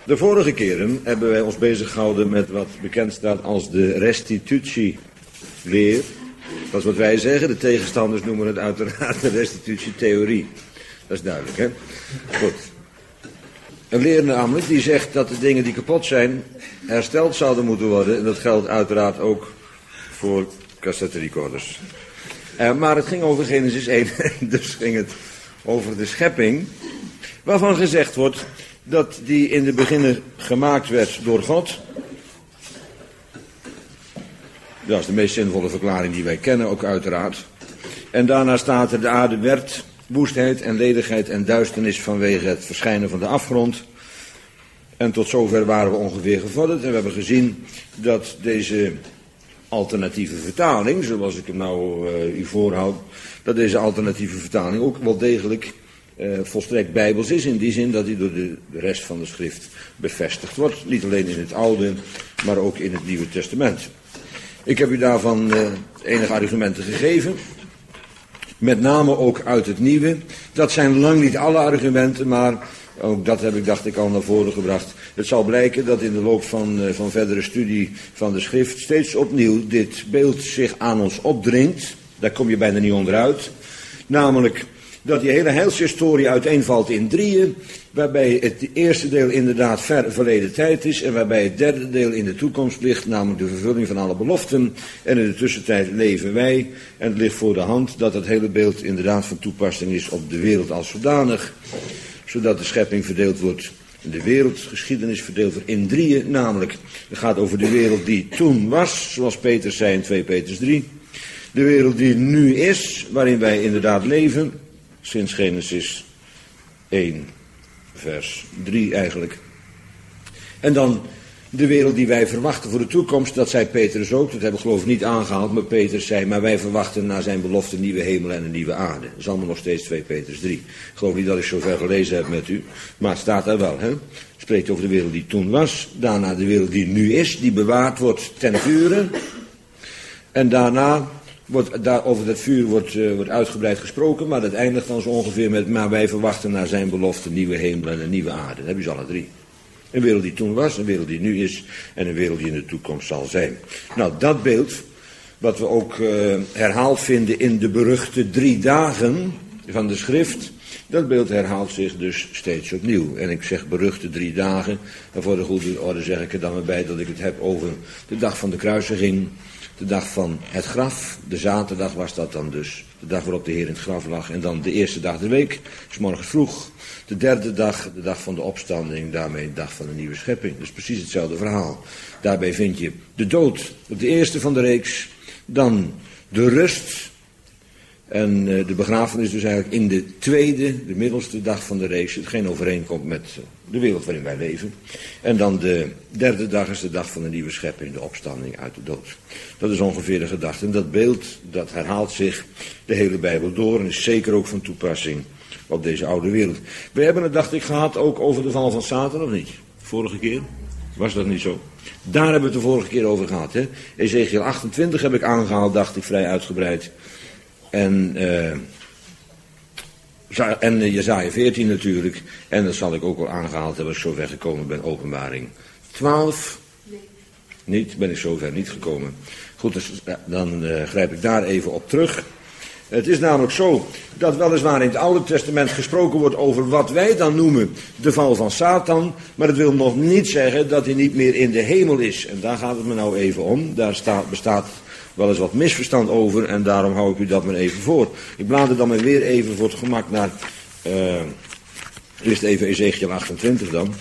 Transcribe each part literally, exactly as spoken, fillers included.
De vorige keren hebben wij ons bezig gehouden met wat bekend staat als de restitutieleer. Dat is wat wij zeggen, de tegenstanders noemen het uiteraard de restitutietheorie. Dat is duidelijk, hè? Goed. Een leer namelijk die zegt dat de dingen die kapot zijn hersteld zouden moeten worden. En dat geldt uiteraard ook voor cassette recorders. Uh, maar het ging over Genesis één, dus ging het over de schepping, waarvan gezegd wordt dat die in de beginnen gemaakt werd door God. Dat is de meest zinvolle verklaring die wij kennen, ook uiteraard. En daarna staat er: de aarde werd woestheid en ledigheid en duisternis vanwege het verschijnen van de afgrond. En tot zover waren we ongeveer gevorderd. En we hebben gezien dat deze alternatieve vertaling, zoals ik hem nou uh, u voorhoud, dat deze alternatieve vertaling ook wel degelijk uh, volstrekt bijbels is. In die zin dat hij door de, de rest van de schrift bevestigd wordt. Niet alleen in het Oude, maar ook in het Nieuwe Testament. Ik heb u daarvan uh, enige argumenten gegeven. Met name ook uit het Nieuwe. Dat zijn lang niet alle argumenten, maar ook dat heb ik, dacht ik, al naar voren gebracht. Het zal blijken dat in de loop van, uh, van verdere studie van de schrift steeds opnieuw dit beeld zich aan ons opdringt. Daar kom je bijna niet onderuit. Namelijk dat die hele heilshistorie uiteenvalt in drieën, waarbij het eerste deel inderdaad ver verleden tijd is en waarbij het derde deel in de toekomst ligt, namelijk de vervulling van alle beloften. En in de tussentijd leven wij, en het ligt voor de hand dat het hele beeld inderdaad van toepassing is op de wereld als zodanig, zodat de schepping verdeeld wordt, de wereldgeschiedenis verdeeld wordt in drieën, namelijk het gaat over de wereld die toen was, zoals Petrus zei in twee Petrus drie, de wereld die nu is, waarin wij inderdaad leven, sinds Genesis één, vers drie eigenlijk. En dan de wereld die wij verwachten voor de toekomst, dat zei Petrus ook, dat hebben we geloof ik niet aangehaald, maar Petrus zei, maar wij verwachten naar zijn belofte een nieuwe hemel en een nieuwe aarde. Dat is allemaal nog steeds twee Petrus drie. Ik geloof niet dat ik zover gelezen heb met u, maar het staat daar wel, hè. Het spreekt over de wereld die toen was, daarna de wereld die nu is, die bewaard wordt ten vure. En daarna wordt, daar, over dat vuur wordt, uh, wordt uitgebreid gesproken, maar dat eindigt dan zo ongeveer met, maar wij verwachten naar zijn belofte een nieuwe hemel en een nieuwe aarde. Dat hebben ze alle drie. Een wereld die toen was, een wereld die nu is en een wereld die in de toekomst zal zijn. Nou, dat beeld, wat we ook uh, herhaald vinden in de beruchte drie dagen van de schrift, dat beeld herhaalt zich dus steeds opnieuw. En ik zeg beruchte drie dagen, en voor de goede orde zeg ik er dan maar bij dat ik het heb over de dag van de kruisiging, de dag van het graf, de zaterdag was dat dan dus, de dag waarop de Heer in het graf lag, en dan de eerste dag der week, 's morgens vroeg. De derde dag, de dag van de opstanding, daarmee de dag van de nieuwe schepping. Dus precies hetzelfde verhaal. Daarbij vind je de dood op de eerste van de reeks, dan de rust en uh, de begrafenis dus eigenlijk in de tweede, de middelste dag van de reeks, hetgeen overeenkomt met uh, de wereld waarin wij leven. En dan de derde dag is de dag van de nieuwe schepping, de opstanding uit de dood. Dat is ongeveer de gedachte. En dat beeld, dat herhaalt zich de hele Bijbel door en is zeker ook van toepassing op deze oude wereld. We hebben het, dacht ik, gehad ook over de val van Satan, of niet? Vorige keer? Was dat niet zo? Daar hebben we het de vorige keer over gehad, hè? Ezekiel achtentwintig heb ik aangehaald, dacht ik, vrij uitgebreid. En, uh, en uh, Jesaja veertien natuurlijk. En dat zal ik ook wel aangehaald hebben als ik zover gekomen ben, Openbaring twaalf. Nee. Niet, ben ik zover niet gekomen. Goed, dus, uh, dan uh, grijp ik daar even op terug. Het is namelijk zo dat weliswaar in het Oude Testament gesproken wordt over wat wij dan noemen de val van Satan, maar dat wil nog niet zeggen dat hij niet meer in de hemel is. En daar gaat het me nou even om. Daar staat, bestaat wel eens wat misverstand over en daarom hou ik u dat maar even voor. Ik blader dan maar weer even voor het gemak naar, uh, eerst even Ezekiel achtentwintig dan.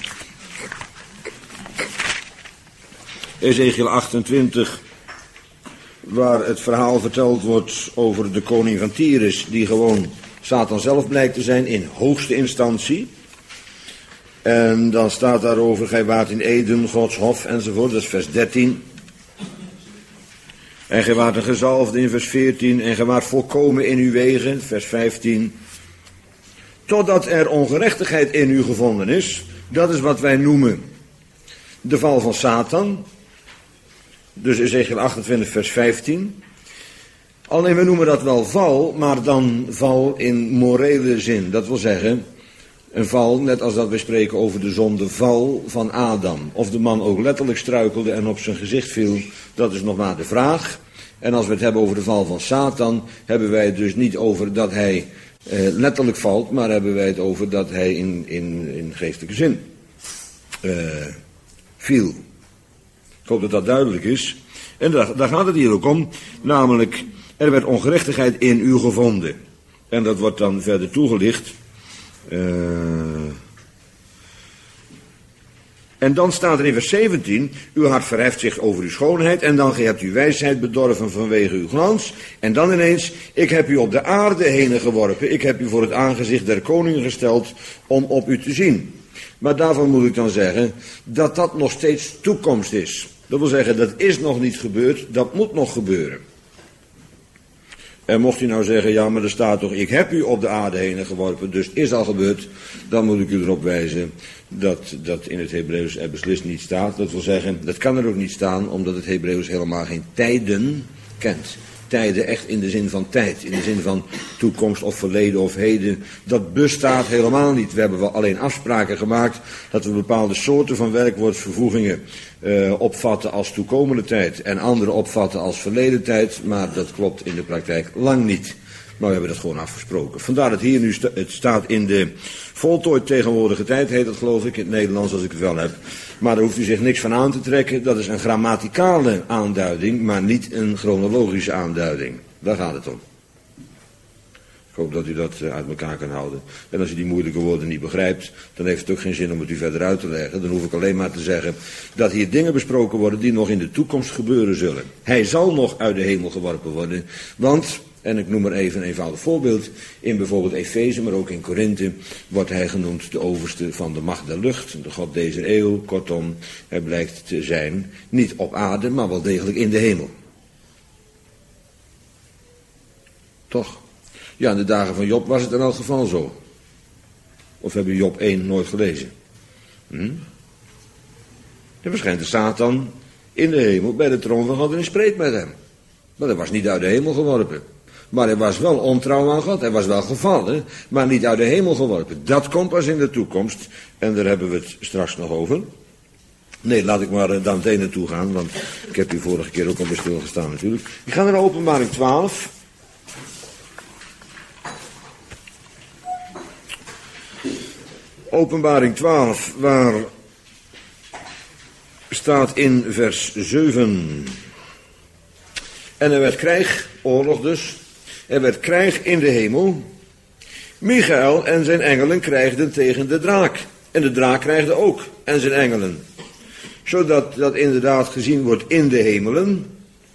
Ezekiel achtentwintig... waar het verhaal verteld wordt over de koning van Tyrus, die gewoon Satan zelf blijkt te zijn in hoogste instantie. En dan staat daarover, gij waart in Eden, Gods hof, enzovoort, dat is vers dertien. En gij waart een gezalfde in vers veertien, en gij waart volkomen in uw wegen, vers vijftien. Totdat er ongerechtigheid in u gevonden is, dat is wat wij noemen de val van Satan. Dus Ezekiel achtentwintig vers vijftien. Alleen we noemen dat wel val, maar dan val in morele zin. Dat wil zeggen, Een val, net als dat we spreken over de zondeval van Adam. Of de man ook letterlijk struikelde en op zijn gezicht viel, dat is nog maar de vraag. En als we het hebben over de val van Satan, hebben wij het dus niet over dat hij eh, letterlijk valt, maar hebben wij het over dat hij in, in, in geestelijke zin eh, viel. Ik hoop dat dat duidelijk is. En daar, daar gaat het hier ook om, namelijk, er werd ongerechtigheid in u gevonden. En dat wordt dan verder toegelicht. Uh, en dan staat er in vers zeventien, uw hart verheft zich over uw schoonheid, en dan hebt u wijsheid bedorven vanwege uw glans. En dan ineens, ik heb u op de aarde heen geworpen, ik heb u voor het aangezicht der koningen gesteld om op u te zien. Maar daarvan moet ik dan zeggen, dat dat nog steeds toekomst is. Dat wil zeggen, dat is nog niet gebeurd, dat moet nog gebeuren. En mocht u nou zeggen, ja, maar er staat toch, ik heb u op de aarde heen geworpen, dus het is al gebeurd, dan moet ik u erop wijzen dat dat in het Hebreeuws er beslist niet staat. Dat wil zeggen, dat kan er ook niet staan, omdat het Hebreeuws helemaal geen tijden kent. Tijden echt in de zin van tijd, in de zin van toekomst of verleden of heden. Dat bestaat helemaal niet. We hebben wel alleen afspraken gemaakt dat we bepaalde soorten van werkwoordsvervoegingen uh, opvatten als toekomende tijd en andere opvatten als verleden tijd, maar dat klopt in de praktijk lang niet. Maar we hebben dat gewoon afgesproken. Vandaar dat hier nu sta, het staat in de voltooid tegenwoordige tijd, heet dat geloof ik in het Nederlands als ik het wel heb. Maar daar hoeft u zich niks van aan te trekken. Dat is een grammaticale aanduiding, maar niet een chronologische aanduiding. Daar gaat het om. Ik hoop dat u dat uit elkaar kan houden. En als u die moeilijke woorden niet begrijpt, dan heeft het ook geen zin om het u verder uit te leggen. Dan hoef ik alleen maar te zeggen dat hier dingen besproken worden die nog in de toekomst gebeuren zullen. Hij zal nog uit de hemel geworpen worden, want... En ik noem maar even een eenvoudig voorbeeld. In bijvoorbeeld Efeze, maar ook in Korinthe, wordt hij genoemd de overste van de macht der lucht. De God deze eeuw. Kortom, hij blijkt te zijn niet op aarde, maar wel degelijk in de hemel. Toch? Ja, in de dagen van Job was het in elk geval zo. Of hebben Job één nooit gelezen? Hm? Er verschijnt de Satan in de hemel bij de troon van God en hij spreekt met hem. Maar hij was niet uit de hemel geworpen. Maar hij was wel ontrouw aan God. Hij was wel gevallen, maar niet uit de hemel geworpen. Dat komt pas in de toekomst. En daar hebben we het straks nog over. Nee, laat ik maar dan meteen naartoe gaan. Want ik heb u vorige keer ook al bij stilgestaan natuurlijk. Ik ga naar Openbaring twaalf. Openbaring twaalf, waar staat in vers zeven... En er werd krijg, oorlog dus, er werd krijg in de hemel. Michael en zijn engelen krijgden tegen de draak. En de draak krijgde ook, en zijn engelen. Zodat dat inderdaad gezien wordt in de hemelen.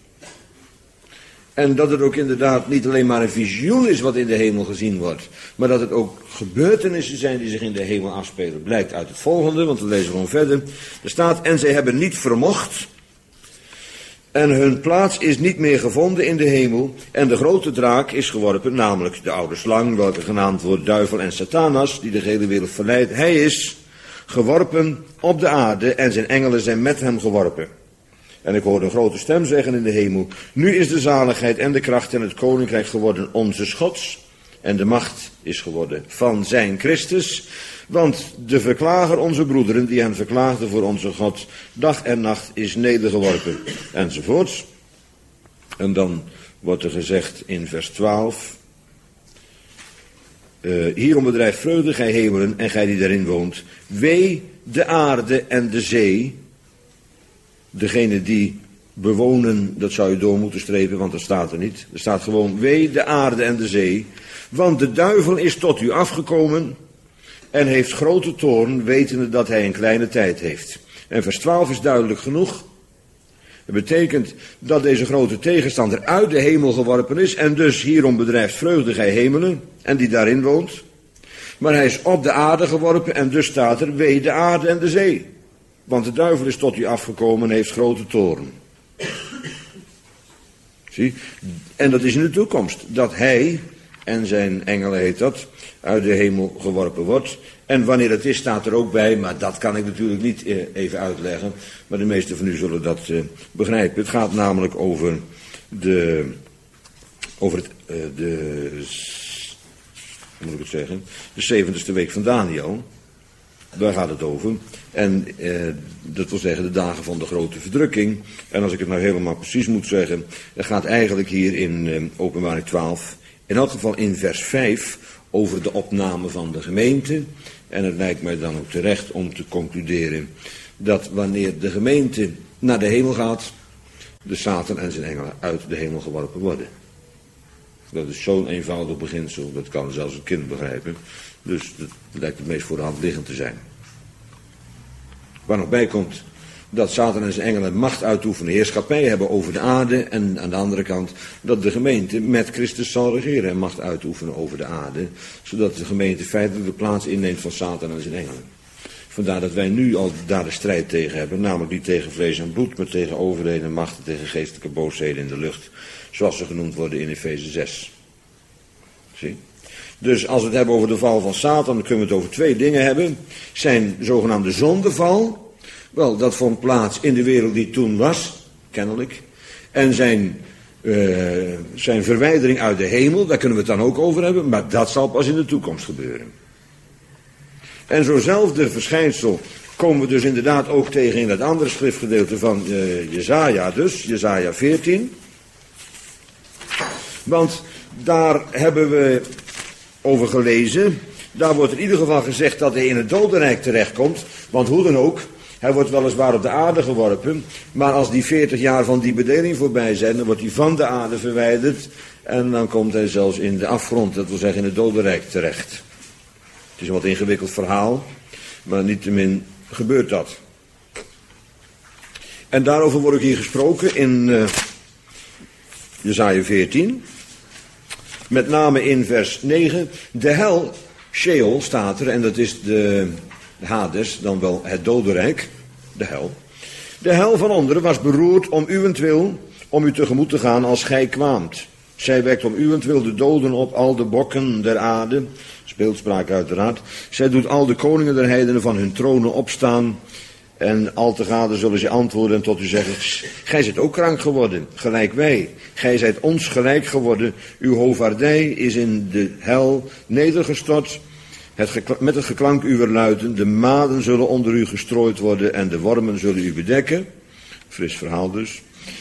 En dat het ook inderdaad niet alleen maar een visioen is wat in de hemel gezien wordt. Maar dat het ook gebeurtenissen zijn die zich in de hemel afspelen. Blijkt uit het volgende, want we lezen gewoon verder. Er staat, en zij hebben niet vermocht... En hun plaats is niet meer gevonden in de hemel. En de grote draak is geworpen, namelijk de oude slang, welke genaamd wordt duivel en Satanas, die de hele wereld verleidt. Hij is geworpen op de aarde en zijn engelen zijn met hem geworpen. En ik hoorde een grote stem zeggen in de hemel, nu is de zaligheid en de kracht en het koninkrijk geworden onze Gods. En de macht is geworden van zijn Christus. Want de verklager onze broederen, die hen verklaagden voor onze God, dag en nacht is nedergeworpen. Enzovoorts. En dan wordt er gezegd in vers twaalf. Uh, hierom bedrijft vreugde, gij hemelen en gij die daarin woont. Wee de aarde en de zee. Degene die bewonen, dat zou je door moeten strepen, want dat staat er niet. Er staat gewoon, wee de aarde en de zee. Want de duivel is tot u afgekomen en heeft grote toorn, wetende dat hij een kleine tijd heeft. En vers twaalf is duidelijk genoeg. Het betekent dat deze grote tegenstander uit de hemel geworpen is en dus hierom bedrijft vreugde gij hemelen en die daarin woont. Maar hij is op de aarde geworpen en dus staat er, wee de aarde en de zee. Want de duivel is tot u afgekomen en heeft grote toorn. Zie? En dat is in de toekomst, dat hij en zijn engelen heet dat, uit de hemel geworpen wordt. En wanneer het is, staat er ook bij, maar dat kan ik natuurlijk niet eh, even uitleggen. Maar de meesten van u zullen dat eh, begrijpen. Het gaat namelijk over de, over het, eh, de moet ik het zeggen, de zeventigste week van Daniel. Daar gaat het over. En eh, dat wil zeggen de dagen van de grote verdrukking. En als ik het nou helemaal precies moet zeggen, het gaat eigenlijk hier in eh, Openbaring twaalf, in elk geval in vers vijf, over de opname van de gemeente. En het lijkt mij dan ook terecht om te concluderen dat wanneer de gemeente naar de hemel gaat, de Satan en zijn engelen uit de hemel geworpen worden. Dat is zo'n eenvoudig beginsel, dat kan zelfs een kind begrijpen. Dus dat lijkt het meest voor de hand liggend te zijn. Waar nog bij komt dat Satan en zijn engelen macht uitoefenen, heerschappij hebben over de aarde. En aan de andere kant dat de gemeente met Christus zal regeren en macht uitoefenen over de aarde. Zodat de gemeente feitelijk de plaats inneemt van Satan en zijn engelen. Vandaar dat wij nu al daar de strijd tegen hebben. Namelijk niet tegen vlees en bloed, maar tegen overheden en machten, tegen geestelijke boosheden in de lucht. Zoals ze genoemd worden in Efeze zes. Zie? Dus als we het hebben over de val van Satan, dan kunnen we het over twee dingen hebben. Zijn zogenaamde zondeval. Wel, dat vond plaats in de wereld die toen was, kennelijk. En zijn, uh, zijn verwijdering uit de hemel, daar kunnen we het dan ook over hebben. Maar dat zal pas in de toekomst gebeuren. En zo'nzelfde verschijnsel komen we dus inderdaad ook tegen in het andere schriftgedeelte van uh, Jesaja dus, Jesaja veertien. Want daar hebben we over gelezen. Daar wordt in ieder geval gezegd dat hij in het dodenrijk terechtkomt. Want hoe dan ook, hij wordt weliswaar op de aarde geworpen. Maar als die veertig jaar van die bedeling voorbij zijn, dan wordt hij van de aarde verwijderd. En dan komt hij zelfs in de afgrond, dat wil zeggen in het dodenrijk terecht. Het is een wat ingewikkeld verhaal, maar niettemin gebeurt dat. En daarover wordt ook hier gesproken in uh, Jesaja veertien. Met name in vers negen. De hel, Sheol staat er, en dat is de Hades, dan wel het dodenrijk, de hel. De hel van onderen was beroerd om uwentwil, om u tegemoet te gaan als gij kwaamt. Zij wekt om uwentwil de doden op, al de bokken der aarde, speelspraak uiteraard. Zij doet al de koningen der heidenen van hun tronen opstaan. En al te gade zullen ze antwoorden en tot u zeggen, gij zijt ook krank geworden, gelijk wij. Gij zijt ons gelijk geworden, uw hovaardij is in de hel nedergestort. Het met het geklank uwer luiden, de maden zullen onder u gestrooid worden en de wormen zullen u bedekken. Fris verhaal dus.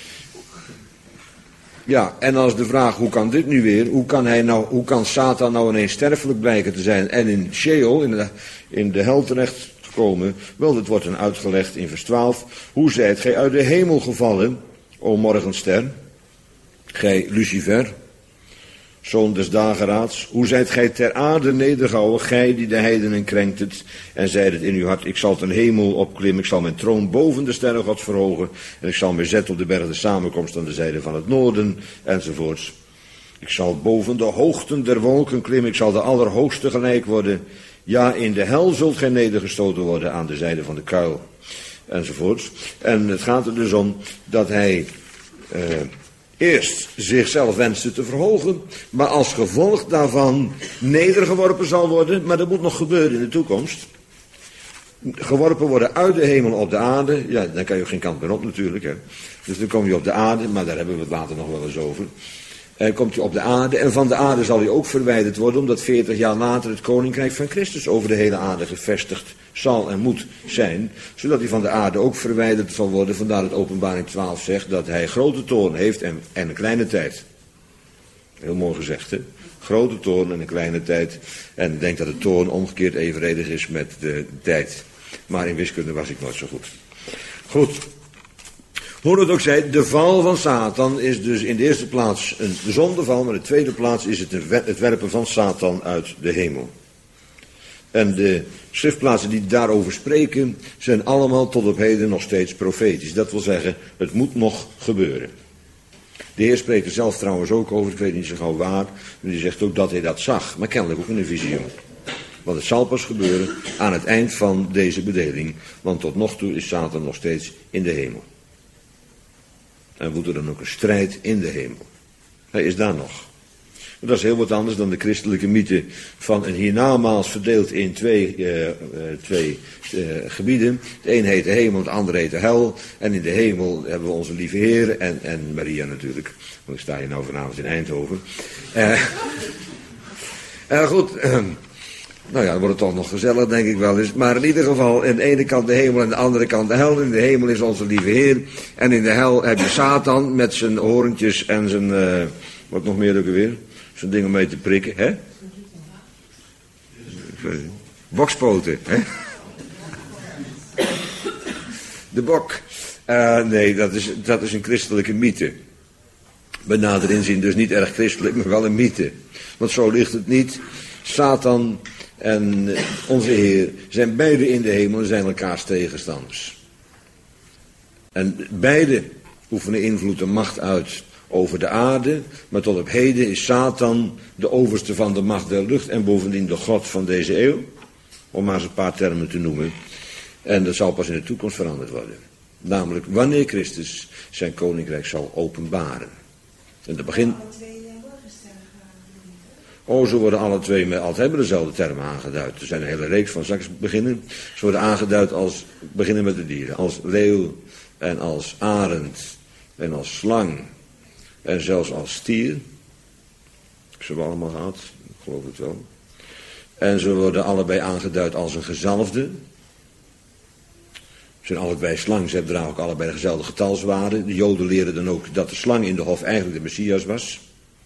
Ja, en als de vraag, hoe kan dit nu weer? Hoe kan, hij nou, hoe kan Satan nou ineens sterfelijk blijken te zijn en in Sheol, in de, in de hel terecht komen? Wel, dat wordt dan uitgelegd in vers twaalf. Hoe zijt gij uit de hemel gevallen, o morgenster, gij Lucifer, zoon des dageraads? Hoe zijt gij ter aarde nedergehouden, gij die de heidenen krenkt en zeidet in uw hart, ik zal ten hemel opklimmen, ik zal mijn troon boven de sterren Gods verhogen en ik zal mij zetten op de berg de samenkomst aan de zijde van het noorden, enzovoorts. Ik zal boven de hoogten der wolken klimmen, ik zal de allerhoogste gelijk worden. Ja, in de hel zult gij nedergestoten worden aan de zijde van de kuil, enzovoorts. En het gaat er dus om dat hij uh, eerst zichzelf wenste te verhogen, maar als gevolg daarvan nedergeworpen zal worden. Maar dat moet nog gebeuren in de toekomst. Geworpen worden uit de hemel op de aarde. Ja, dan kan je geen kant meer op natuurlijk. Hè. Dus dan kom je op de aarde, maar daar hebben we het later nog wel eens over. En komt hij op de aarde en van de aarde zal hij ook verwijderd worden, omdat veertig jaar later het koninkrijk van Christus over de hele aarde gevestigd zal en moet zijn, zodat hij van de aarde ook verwijderd zal worden. Vandaar dat Openbaring twaalf zegt dat hij grote toorn heeft en, en een kleine tijd. Heel mooi gezegd, hè? Grote toorn en een kleine tijd. En ik denk dat de toorn omgekeerd evenredig is met de tijd. Maar in wiskunde was ik nooit zo goed. Goed. Hoe het ook zij, de val van Satan is dus in de eerste plaats een zondeval, maar in de tweede plaats is het het werpen van Satan uit de hemel. En de schriftplaatsen die daarover spreken, zijn allemaal tot op heden nog steeds profetisch. Dat wil zeggen, het moet nog gebeuren. De Heer spreekt er zelf trouwens ook over, ik weet niet zo gauw waar, maar die zegt ook dat hij dat zag, maar kennelijk ook in een visioen. Want het zal pas gebeuren aan het eind van deze bedeling, want tot nog toe is Satan nog steeds in de hemel. En wordt er dan ook een strijd in de hemel. Hij is daar nog. Dat is heel wat anders dan de christelijke mythe van een hiernamaals verdeeld in twee, uh, uh, twee uh, gebieden. De een heet de hemel, de andere heet de hel. En in de hemel hebben we onze lieve Heer en, en Maria natuurlijk. Want ik sta hier nou vanavond in Eindhoven. Uh, Uh, goed, uh, nou ja, dan wordt het toch nog gezellig, denk ik wel eens. Maar in ieder geval, aan de ene kant de hemel en aan de andere kant de hel. In de hemel is onze lieve Heer. En in de hel heb je Satan met zijn horentjes en zijn, uh, wat nog meer ook weer, zijn dingen mee te prikken, hè? Bokspoten, hè? De bok. Uh, nee, dat is, dat is een christelijke mythe. Bij nader inzien dus niet erg christelijk, maar wel een mythe. Want zo ligt het niet. Satan en onze Heer zijn beide in de hemel en zijn elkaars tegenstanders. En beide oefenen invloed en macht uit over de aarde, maar tot op heden is Satan de overste van de macht der lucht en bovendien de god van deze eeuw, om maar eens een paar termen te noemen. En dat zal pas in de toekomst veranderd worden. Namelijk wanneer Christus zijn koninkrijk zal openbaren. En dat begint... Oh, ze worden alle twee met altijd hebben dezelfde termen aangeduid. Er zijn een hele reeks van straks beginnen. Ze worden aangeduid als, beginnen met de dieren, als leeuw en als arend en als slang en zelfs als stier. Ze hebben allemaal gehad, ik geloof het wel. En ze worden allebei aangeduid als een gezalfde. Ze zijn allebei slang, ze dragen ook allebei dezelfde getalswaarde. De Joden leren dan ook dat de slang in de hof eigenlijk de Messias was.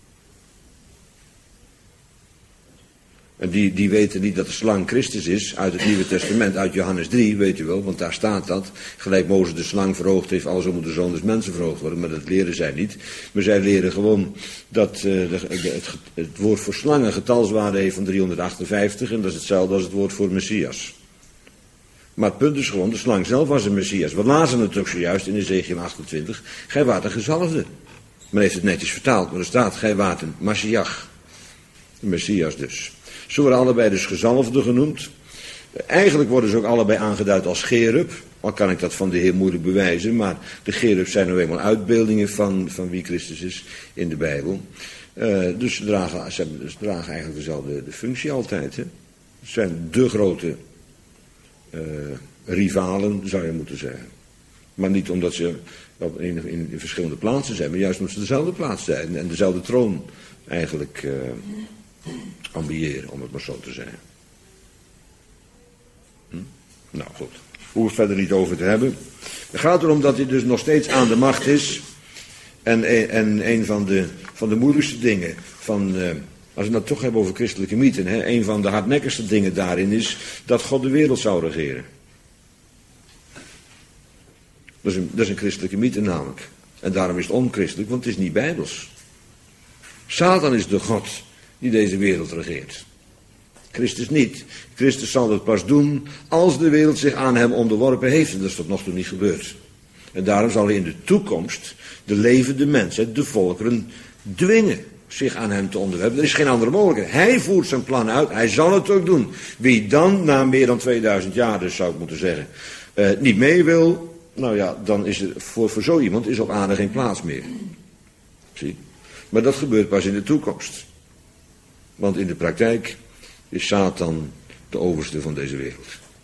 En die, die weten niet dat de slang Christus is uit het Nieuwe Testament, uit Johannes drie, weet u wel, want daar staat dat. Gelijk Mozes de slang verhoogd heeft, alzo moet de zoon des mensen verhoogd worden, maar dat leren zij niet. Maar zij leren gewoon dat uh, de, het, het woord voor slang een getalswaarde heeft van driehonderdachtenvijftig en dat is hetzelfde als het woord voor Messias. Maar het punt is gewoon, de slang zelf was een Messias. We lazen het ook zojuist in Ezechiel achtentwintig. Gij waart een gezalfde. Men heeft het netjes vertaald, maar er staat, gij waart een Mashiach. Een Messias dus. Ze worden allebei dus gezalfde genoemd. Eigenlijk worden ze ook allebei aangeduid als cherub. Al kan ik dat van de Heer moeilijk bewijzen. Maar de cherubs zijn nou eenmaal uitbeeldingen van, van wie Christus is in de Bijbel. Uh, dus ze dragen, ze, hebben, ze dragen eigenlijk dezelfde de functie altijd. Hè? Ze zijn de grote uh, rivalen, zou je moeten zeggen. Maar niet omdat ze op in, in, in verschillende plaatsen zijn. Maar juist omdat ze dezelfde plaats zijn. En dezelfde troon eigenlijk... Uh, ambiëren, om het maar zo te zeggen. Hm? Nou goed, hoeven we verder niet over te hebben. Het gaat erom dat hij dus nog steeds aan de macht is. En, en een van de, van de moeilijkste dingen, van, uh, als we het toch hebben over christelijke mythen, hè, een van de hardnekkigste dingen daarin is dat God de wereld zou regeren. Dat is een, dat is een christelijke mythe namelijk. En daarom is het onchristelijk, want het is niet bijbels. Satan is de God die deze wereld regeert. Christus niet. Christus zal het pas doen als de wereld zich aan hem onderworpen heeft. En dat is tot nog toe niet gebeurd. En daarom zal hij in de toekomst de levende mensen, de volkeren, dwingen zich aan hem te onderwerpen. Er is geen andere mogelijkheid. Hij voert zijn plan uit. Hij zal het ook doen. Wie dan, na meer dan tweeduizend jaar dus zou ik moeten zeggen, uh, niet mee wil, nou ja, dan is er voor, voor zo iemand is op aarde geen plaats meer. Zie? Maar dat gebeurt pas in de toekomst. Want in de praktijk is Satan de overste van deze wereld.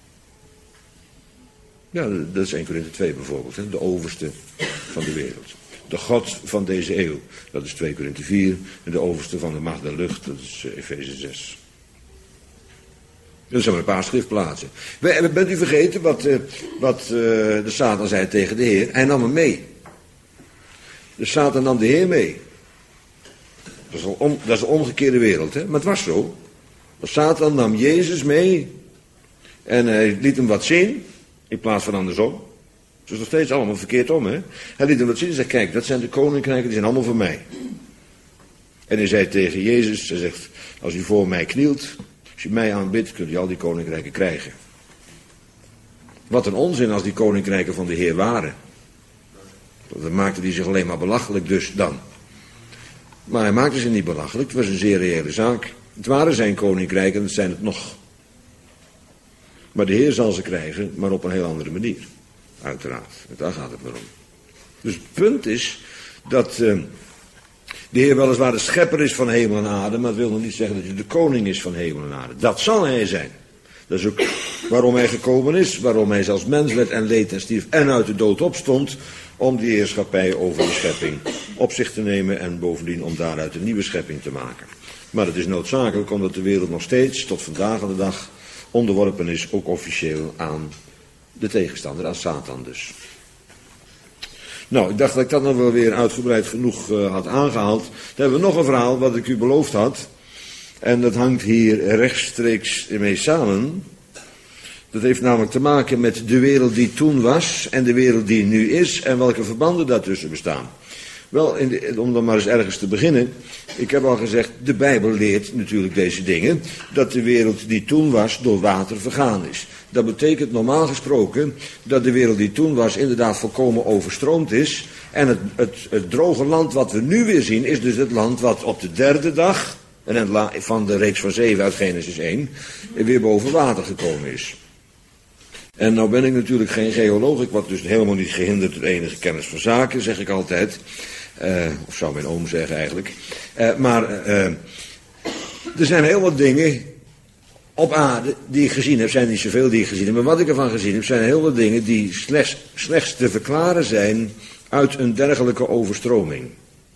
Ja, dat is Eerste Korinthe twee bijvoorbeeld. Hè? De overste van de wereld. De God van deze eeuw. Dat is Tweede Korinthe vier. En de overste van de macht der lucht. Dat is uh, Efeze zes. Dat zijn maar een paar schriftplaatsen. Bent u vergeten wat, uh, wat uh, de Satan zei tegen de Heer? Hij nam hem mee. De Satan nam de Heer mee. Dat is, om, dat is een omgekeerde wereld, hè? Maar het was zo. Satan nam Jezus mee en hij liet hem wat zien, in plaats van andersom. Het is nog steeds allemaal verkeerd om, hè? Hij liet hem wat zien en zei, kijk, dat zijn de koninkrijken, die zijn allemaal voor mij. En hij zei tegen Jezus, hij zegt, als u voor mij knielt, als u mij aanbidt, kunt u al die koninkrijken krijgen. Wat een onzin als die koninkrijken van de Heer waren. Dan maakte hij zich alleen maar belachelijk dus dan. Maar hij maakte ze niet belachelijk, het was een zeer reële zaak. Het waren zijn koninkrijk en het zijn het nog. Maar de Heer zal ze krijgen, maar op een heel andere manier. Uiteraard, daar gaat het maar om. Dus het punt is dat uh, de Heer weliswaar de schepper is van hemel en aarde, maar dat wil nog niet zeggen dat hij de koning is van hemel en aarde. Dat zal hij zijn. Dat is ook waarom hij gekomen is, waarom hij zelfs mens werd en leed en stierf en uit de dood opstond, om die heerschappij over de schepping op zich te nemen en bovendien om daaruit een nieuwe schepping te maken. Maar het is noodzakelijk omdat de wereld nog steeds tot vandaag aan de dag onderworpen is, ook officieel, aan de tegenstander, aan Satan dus. Nou, ik dacht dat ik dat nog wel weer uitgebreid genoeg uh, had aangehaald. Dan hebben we nog een verhaal wat ik u beloofd had. En dat hangt hier rechtstreeks mee samen. Dat heeft namelijk te maken met de wereld die toen was en de wereld die nu is en welke verbanden daartussen bestaan. Wel, in de, om dan maar eens ergens te beginnen. Ik heb al gezegd, de Bijbel leert natuurlijk deze dingen. Dat de wereld die toen was door water vergaan is. Dat betekent normaal gesproken dat de wereld die toen was inderdaad volkomen overstroomd is. En het, het, het droge land wat we nu weer zien is dus het land wat op de derde dag, en van de reeks van zeven uit Genesis één, weer boven water gekomen is. En nou ben ik natuurlijk geen geoloog, ik word dus helemaal niet gehinderd door enige kennis van zaken, zeg ik altijd. Uh, of zou mijn oom zeggen eigenlijk. Uh, maar uh, er zijn heel wat dingen op aarde die ik gezien heb, zijn niet zoveel die ik gezien heb, maar wat ik ervan gezien heb, zijn heel wat dingen die slechts, slechts te verklaren zijn uit een dergelijke overstroming.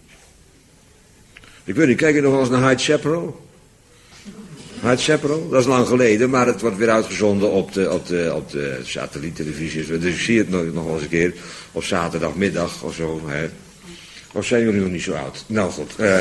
Ik weet niet, kijk je nog wel eens naar Hyde Chaparral? Hyde Chaparral, dat is lang geleden, maar het wordt weer uitgezonden op de, op de, op de satelliettelevisie. Dus ik zie het nog, nog wel eens een keer op zaterdagmiddag of zo. Hè. Of zijn jullie nog niet zo oud? Nou goed. Uh,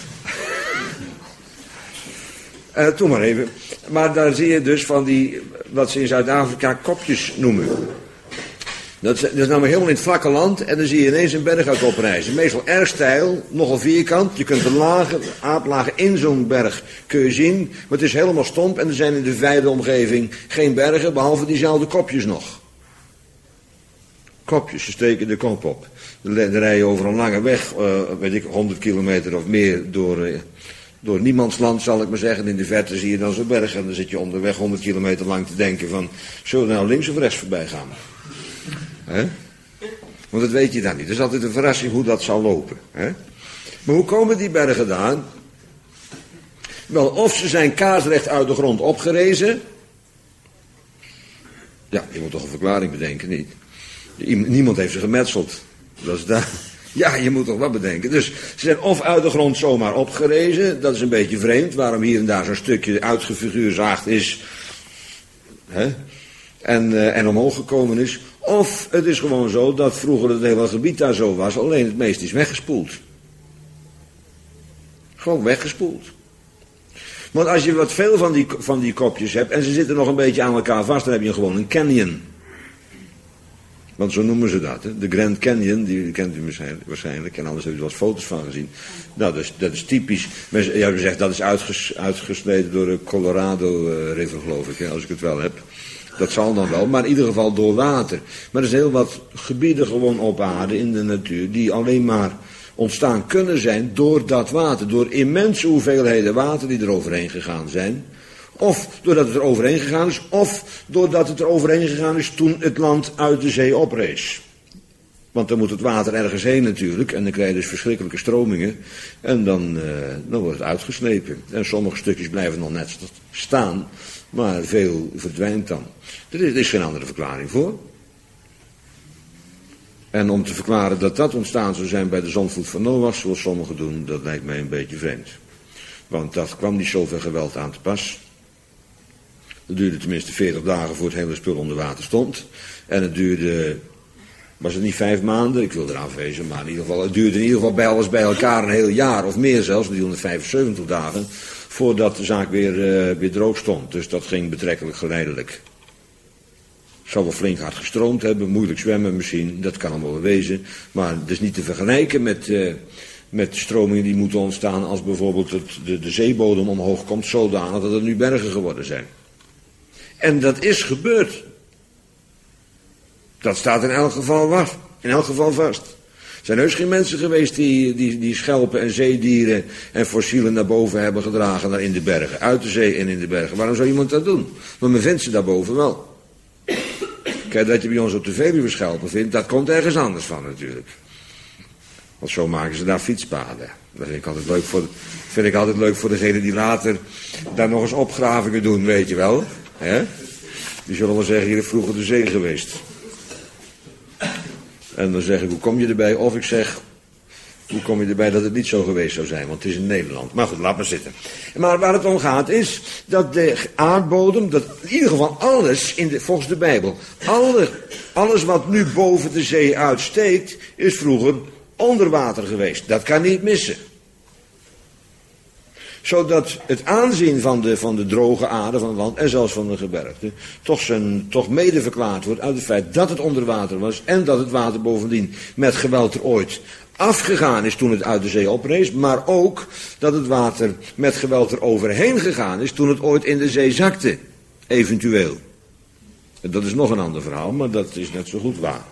uh, Toen maar even. Maar daar zie je dus van die, wat ze in Zuid-Afrika kopjes noemen. Dat is, dat is namelijk helemaal in het vlakke land en dan zie je ineens een berg uit oprijzen. Meestal erg steil, nogal vierkant. Je kunt de lagen, aaplagen in zo'n berg kun je zien. Maar het is helemaal stomp en er zijn in de verre omgeving geen bergen, behalve diezelfde kopjes nog. Kopjes, ze steken de kop op. Dan rij je over een lange weg, uh, weet ik, honderd kilometer of meer door, uh, door niemandsland, zal ik maar zeggen. In de verte zie je dan zo'n berg en dan zit je onderweg honderd kilometer lang te denken van, zullen we nou links of rechts voorbij gaan? He? Want dat weet je dan niet. Het is altijd een verrassing hoe dat zal lopen. He? Maar hoe komen die bergen daar? Wel, of ze zijn kaarsrecht uit de grond opgerezen. Ja, je moet toch een verklaring bedenken, niet? Niemand heeft ze gemetseld. Dat is daar. Ja, je moet toch wat bedenken. Dus ze zijn of uit de grond zomaar opgerezen. Dat is een beetje vreemd. Waarom hier en daar zo'n stukje uitgefiguurzaagd is. He? En, uh, en omhoog gekomen is. Of het is gewoon zo dat vroeger het hele gebied daar zo was, alleen het meest is weggespoeld. Gewoon weggespoeld. Want als je wat veel van die, van die kopjes hebt en ze zitten nog een beetje aan elkaar vast, dan heb je gewoon een canyon. Want zo noemen ze dat, hè? De Grand Canyon, die kent u waarschijnlijk, en anders heb je er wat foto's van gezien. Nou, dat is, dat is typisch. Men, ja, zegt dat is uitges, uitgesneden door de Colorado uh, River, geloof ik, hè, als ik het wel heb. Dat zal dan wel, maar in ieder geval door water. Maar er zijn heel wat gebieden gewoon op aarde in de natuur die alleen maar ontstaan kunnen zijn door dat water. Door immense hoeveelheden water die er overheen gegaan zijn. Of doordat het er overheen gegaan is, of doordat het er overheen gegaan is toen het land uit de zee oprees. Want dan moet het water ergens heen natuurlijk en dan krijg je dus verschrikkelijke stromingen. En dan, uh, dan wordt het uitgeslepen. En sommige stukjes blijven nog net staan. Maar veel verdwijnt dan. Er is, er is geen andere verklaring voor. En om te verklaren dat dat ontstaan zou zijn bij de zondvloed van Noach, zoals sommigen doen, dat lijkt mij een beetje vreemd. Want dat kwam niet zoveel geweld aan te pas. Het duurde tenminste veertig dagen voor het hele spul onder water stond. En het duurde, was het niet vijf maanden, ik wil eraan wezen, maar in ieder geval, het duurde in ieder geval bij alles bij elkaar een heel jaar of meer zelfs, driehonderdvijfenzeventig dagen. Voordat de zaak weer, uh, weer droog stond. Dus dat ging betrekkelijk geleidelijk. Zou wel flink hard gestroomd hebben, moeilijk zwemmen misschien, dat kan allemaal wel wezen. Maar het is niet te vergelijken met, uh, met stromingen die moeten ontstaan als bijvoorbeeld het, de, de zeebodem omhoog komt zodanig dat er nu bergen geworden zijn. En dat is gebeurd. Dat staat in elk geval vast. In elk geval vast. Er zijn heus geen mensen geweest die, die, die schelpen en zeedieren en fossielen naar boven hebben gedragen naar in de bergen. Uit de zee en in de bergen. Waarom zou iemand dat doen? Maar men vindt ze daarboven wel. Kijk, dat je bij ons op de Veluwe schelpen vindt, dat komt ergens anders van natuurlijk. Want zo maken ze daar fietspaden. Dat vind ik altijd leuk voor, vind ik altijd leuk voor degenen die later daar nog eens opgravingen doen, weet je wel. He? Die zullen wel zeggen, hier is vroeger de zee geweest. En dan zeg ik, hoe kom je erbij? Of ik zeg, Hoe kom je erbij dat het niet zo geweest zou zijn? Want het is in Nederland. Maar goed, laat maar zitten. Maar waar het om gaat is dat de aardbodem, dat in ieder geval alles, in de, volgens de Bijbel, alle, alles wat nu boven de zee uitsteekt, is vroeger onder water geweest. Dat kan niet missen. Zodat het aanzien van de, van de droge aarde van het land en zelfs van de gebergte toch, zijn, toch mede verklaard wordt uit het feit dat het onder water was en dat het water bovendien met geweld er ooit afgegaan is toen het uit de zee oprees, maar ook dat het water met geweld er overheen gegaan is toen het ooit in de zee zakte, eventueel. En dat is nog een ander verhaal, maar dat is net zo goed waar.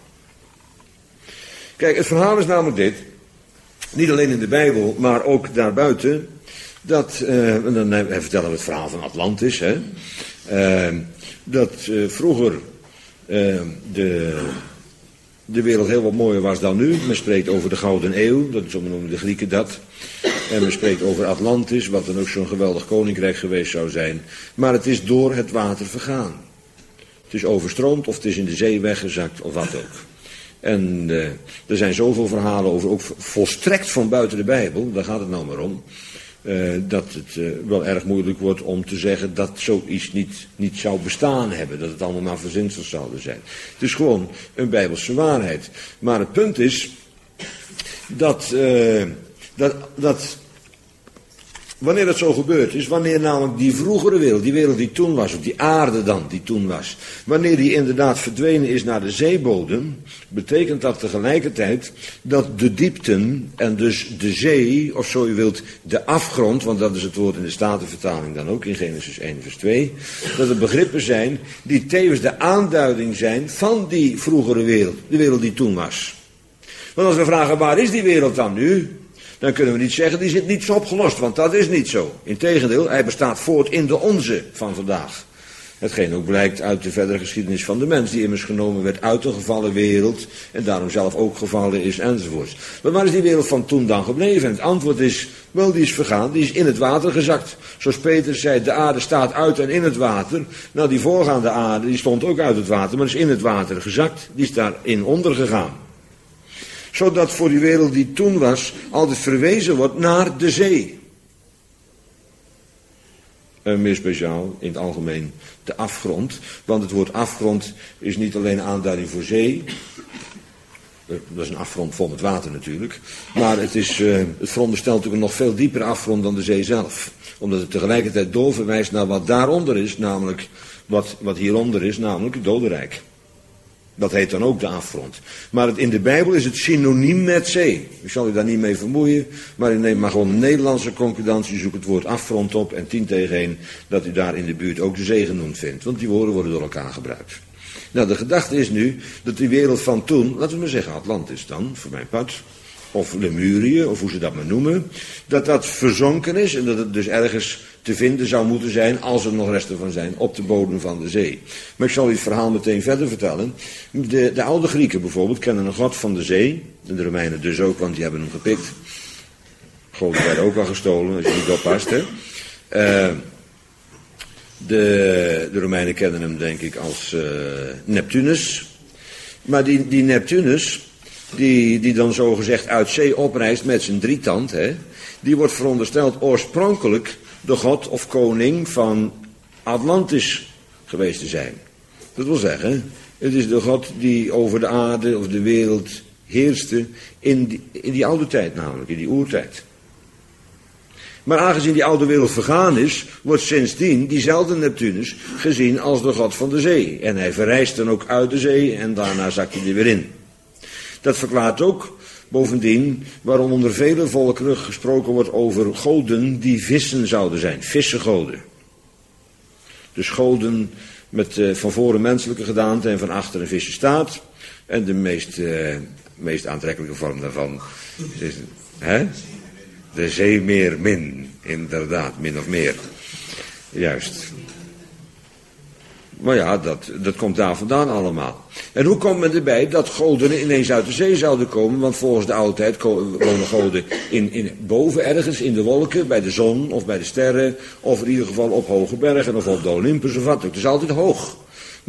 Kijk, het verhaal is namelijk dit, niet alleen in de Bijbel, maar ook daarbuiten, dat, uh, en dan vertellen we het verhaal van Atlantis, hè, uh, dat uh, vroeger uh, de... de wereld heel wat mooier was dan nu. Men spreekt over de Gouden Eeuw, dat zo noemen de Grieken dat. En men spreekt over Atlantis, wat dan ook zo'n geweldig koninkrijk geweest zou zijn. Maar het is door het water vergaan. Het is overstroomd of het is in de zee weggezakt of wat ook. En uh, er zijn zoveel verhalen over, ook volstrekt van buiten de Bijbel, daar gaat het nou maar om. Uh, dat het uh, wel erg moeilijk wordt om te zeggen dat zoiets niet, niet zou bestaan hebben. Dat het allemaal maar verzinsels zouden zijn. Het is gewoon een Bijbelse waarheid. Maar het punt is dat, uh, dat, dat wanneer dat zo gebeurd is, wanneer namelijk die vroegere wereld, die wereld die toen was, of die aarde dan die toen was, wanneer die inderdaad verdwenen is naar de zeebodem, betekent dat tegelijkertijd dat de diepten en dus de zee, of zo u wilt, de afgrond, want dat is het woord in de Statenvertaling dan ook in Genesis één vers twee, dat er begrippen zijn die tevens de aanduiding zijn van die vroegere wereld, de wereld die toen was. Want als we vragen, waar is die wereld dan nu? Dan kunnen we niet zeggen, die zit niet zo opgelost, want dat is niet zo. Integendeel, hij bestaat voort in de onze van vandaag. Hetgeen ook blijkt uit de verdere geschiedenis van de mens, die immers genomen werd uit de gevallen wereld, en daarom zelf ook gevallen is, enzovoorts. Maar waar is die wereld van toen dan gebleven? En het antwoord is, wel, die is vergaan, die is in het water gezakt. Zoals Peter zei, de aarde staat uit en in het water. Nou, die voorgaande aarde, die stond ook uit het water, maar is in het water gezakt. Die is daarin ondergegaan. Zodat voor die wereld die toen was, altijd verwezen wordt naar de zee. En meer speciaal, in het algemeen, de afgrond. Want het woord afgrond is niet alleen een aanduiding voor zee. Dat is een afgrond vol met water natuurlijk. Maar het, is, uh, het veronderstelt ook een nog veel diepere afgrond dan de zee zelf. Omdat het tegelijkertijd doorverwijst naar wat daaronder is, namelijk wat, wat hieronder is, namelijk het dodenrijk. Dat heet dan ook de afgrond. Maar het, in de Bijbel is het synoniem met zee. Ik zal u daar niet mee vermoeien, maar u neemt maar gewoon een Nederlandse concordantie, zoekt het woord afgrond op en tien tegen één dat u daar in de buurt ook de zee genoemd vindt. Want die woorden worden door elkaar gebruikt. Nou, de gedachte is nu dat die wereld van toen, laten we maar zeggen Atlantis dan, voor mijn part, of Lemurië, of hoe ze dat maar noemen, dat dat verzonken is en dat het dus ergens te vinden zou moeten zijn, als er nog resten van zijn, op de bodem van de zee. Maar ik zal u het verhaal meteen verder vertellen. De, de oude Grieken bijvoorbeeld kennen een god van de zee, en de Romeinen dus ook, want die hebben hem gepikt. Goden werden ook wel gestolen, als je niet oppast, hè. Uh, de, de Romeinen kennen hem denk ik als uh, Neptunus. Maar die, die Neptunus, die, die dan zogezegd uit zee oprijst met zijn drietand, hè, die wordt verondersteld oorspronkelijk de god of koning van Atlantis geweest te zijn. Dat wil zeggen, het is de god die over de aarde of de wereld heerste in die, in die oude tijd namelijk, in die oertijd. Maar aangezien die oude wereld vergaan is, wordt sindsdien diezelfde Neptunus gezien als de god van de zee. En hij verrijst dan ook uit de zee en daarna zakt hij er weer in. Dat verklaart ook bovendien waarom onder vele volkeren gesproken wordt over goden die vissen zouden zijn. Vissengoden. Dus goden met uh, van voren menselijke gedaante en van achter een vissen staat. En de meest, uh, meest aantrekkelijke vorm daarvan is hè? De zeemeermin. Inderdaad, min of meer. Juist. Maar ja, dat, dat komt daar vandaan allemaal. En hoe komt men erbij dat goden ineens uit de zee zouden komen? Want volgens de oude tijd wonen goden in, in, boven ergens in de wolken, bij de zon of bij de sterren, of in ieder geval op hoge bergen of op de Olympus of wat ook. Het is altijd hoog.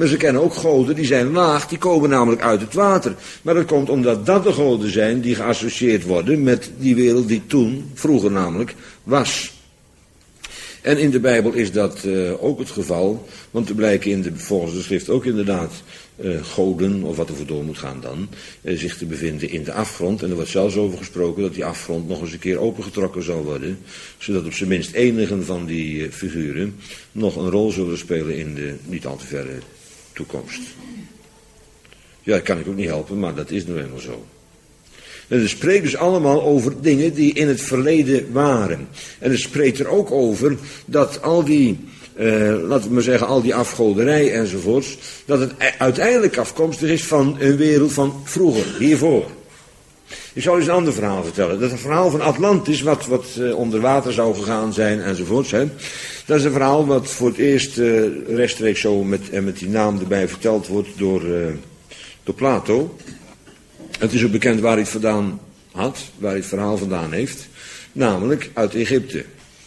Maar ze kennen ook goden die zijn laag, die komen namelijk uit het water. Maar dat komt omdat dat de goden zijn die geassocieerd worden met die wereld die toen, vroeger namelijk, was. En in de Bijbel is dat uh, ook het geval, want er blijken in de, volgens de schrift ook inderdaad uh, goden, of wat er voor door moet gaan dan, uh, zich te bevinden in de afgrond. En er wordt zelfs over gesproken dat die afgrond nog eens een keer opengetrokken zal worden, zodat op zijn minst enigen van die uh, figuren nog een rol zullen spelen in de niet al te verre toekomst. Ja, dat kan ik ook niet helpen, maar dat is nu eenmaal zo. En het spreekt dus allemaal over dingen die in het verleden waren. En het spreekt er ook over dat al die, uh, laten we maar zeggen, al die afgoderij enzovoorts, dat het uiteindelijk afkomstig is van een wereld van vroeger, hiervoor. Ik zal eens een ander verhaal vertellen. Dat is een verhaal van Atlantis, wat, wat uh, onder water zou gegaan zijn enzovoorts. Hè. Dat is een verhaal wat voor het eerst uh, rechtstreeks zo met, en met die naam erbij verteld wordt door, uh, door Plato. Het is ook bekend waar hij het vandaan had, waar hij het verhaal vandaan heeft. Namelijk uit Egypte.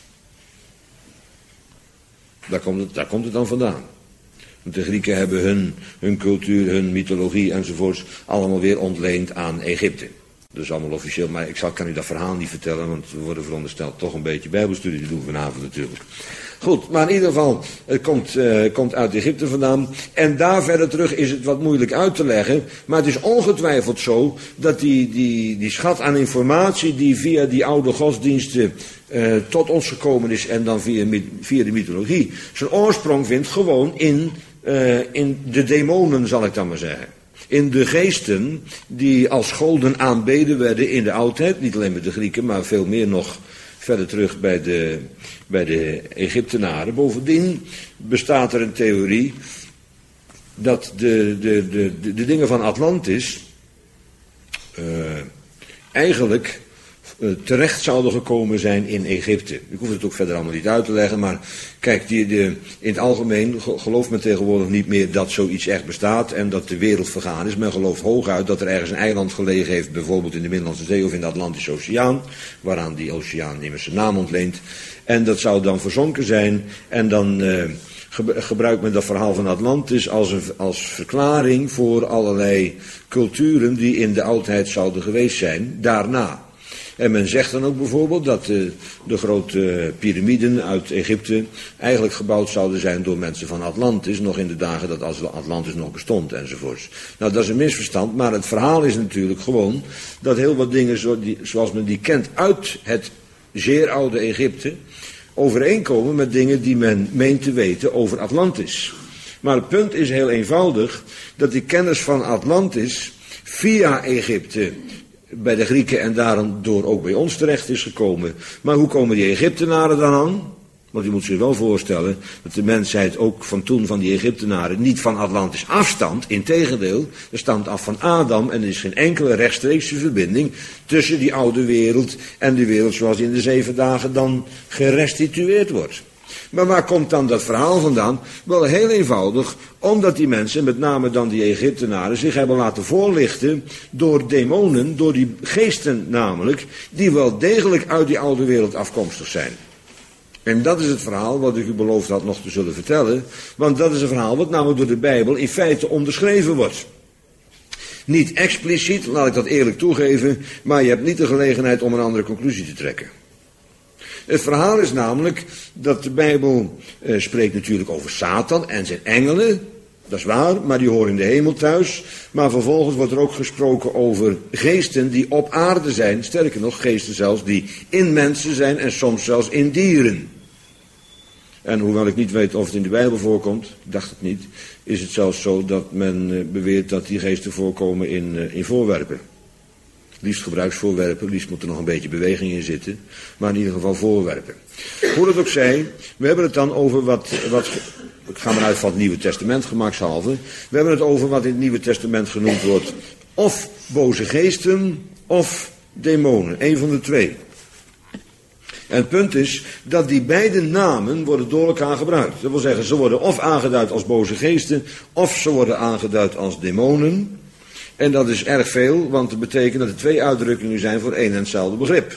Daar komt het, daar komt het dan vandaan. Want de Grieken hebben hun, hun cultuur, hun mythologie enzovoorts allemaal weer ontleend aan Egypte. Dat is allemaal officieel, maar ik zal, kan u dat verhaal niet vertellen, want we worden verondersteld toch een beetje bijbelstudie te doen vanavond natuurlijk. Goed, maar in ieder geval, het komt, uh, komt uit Egypte vandaan. En daar verder terug is het wat moeilijk uit te leggen. Maar het is ongetwijfeld zo dat die, die, die schat aan informatie die via die oude godsdiensten uh, tot ons gekomen is en dan via, via de mythologie, zijn oorsprong vindt gewoon in, uh, in de demonen, zal ik dan maar zeggen. In de geesten die als goden aanbeden werden in de oudheid, niet alleen met de Grieken, maar veel meer nog verder terug bij de, bij de Egyptenaren. Bovendien bestaat er een theorie dat de, de, de, de, de dingen van Atlantis uh, eigenlijk uh, terecht zouden gekomen zijn in Egypte. Ik hoef het ook verder allemaal niet uit te leggen, maar kijk, die, de, in het algemeen gelooft men tegenwoordig niet meer dat zoiets echt bestaat en dat de wereld vergaan is. Men gelooft hooguit dat er ergens een eiland gelegen heeft, bijvoorbeeld in de Middellandse Zee of in de Atlantische Oceaan, waaraan die oceaan immers zijn naam ontleent. En dat zou dan verzonken zijn en dan uh, gebruikt men dat verhaal van Atlantis als, een, als verklaring voor allerlei culturen die in de oudheid zouden geweest zijn, daarna. En men zegt dan ook bijvoorbeeld dat de, de grote piramiden uit Egypte eigenlijk gebouwd zouden zijn door mensen van Atlantis, nog in de dagen dat Atlantis nog bestond enzovoorts. Nou, dat is een misverstand, maar het verhaal is natuurlijk gewoon dat heel wat dingen zo die, zoals men die kent uit het zeer oude Egypte overeenkomen met dingen die men meent te weten over Atlantis. Maar het punt is heel eenvoudig dat die kennis van Atlantis via Egypte bij de Grieken en daardoor ook bij ons terecht is gekomen. Maar hoe komen die Egyptenaren dan aan? Want u moet zich wel voorstellen dat de mensheid ook van toen van die Egyptenaren niet van Atlantis afstamt. Integendeel, er stamt af van Adam en er is geen enkele rechtstreekse verbinding tussen die oude wereld en de wereld zoals die in de zeven dagen dan gerestitueerd wordt. Maar waar komt dan dat verhaal vandaan? Wel heel eenvoudig, omdat die mensen, met name dan die Egyptenaren, zich hebben laten voorlichten door demonen, door die geesten namelijk, die wel degelijk uit die oude wereld afkomstig zijn. En dat is het verhaal wat ik u beloofd had nog te zullen vertellen, want dat is een verhaal wat namelijk door de Bijbel in feite onderschreven wordt. Niet expliciet, laat ik dat eerlijk toegeven, maar je hebt niet de gelegenheid om een andere conclusie te trekken. Het verhaal is namelijk dat de Bijbel eh, spreekt natuurlijk over Satan en zijn engelen. Dat is waar, maar die horen in de hemel thuis. Maar vervolgens wordt er ook gesproken over geesten die op aarde zijn. Sterker nog, geesten zelfs die in mensen zijn en soms zelfs in dieren. En hoewel ik niet weet of het in de Bijbel voorkomt, ik dacht het niet, is het zelfs zo dat men eh, beweert dat die geesten voorkomen in, eh, in voorwerpen. Liefst gebruiksvoorwerpen, liefst moet er nog een beetje beweging in zitten, maar in ieder geval voorwerpen. Hoe dat ook zij, we hebben het dan over wat, wat ik ga maar uit van het Nieuwe Testament gemakshalve, we hebben het over wat in het Nieuwe Testament genoemd wordt, of boze geesten, of demonen, een van de twee. En het punt is dat die beide namen worden door elkaar gebruikt. Dat wil zeggen, ze worden of aangeduid als boze geesten, of ze worden aangeduid als demonen. En dat is erg veel, want het betekent dat er twee uitdrukkingen zijn voor één en hetzelfde begrip.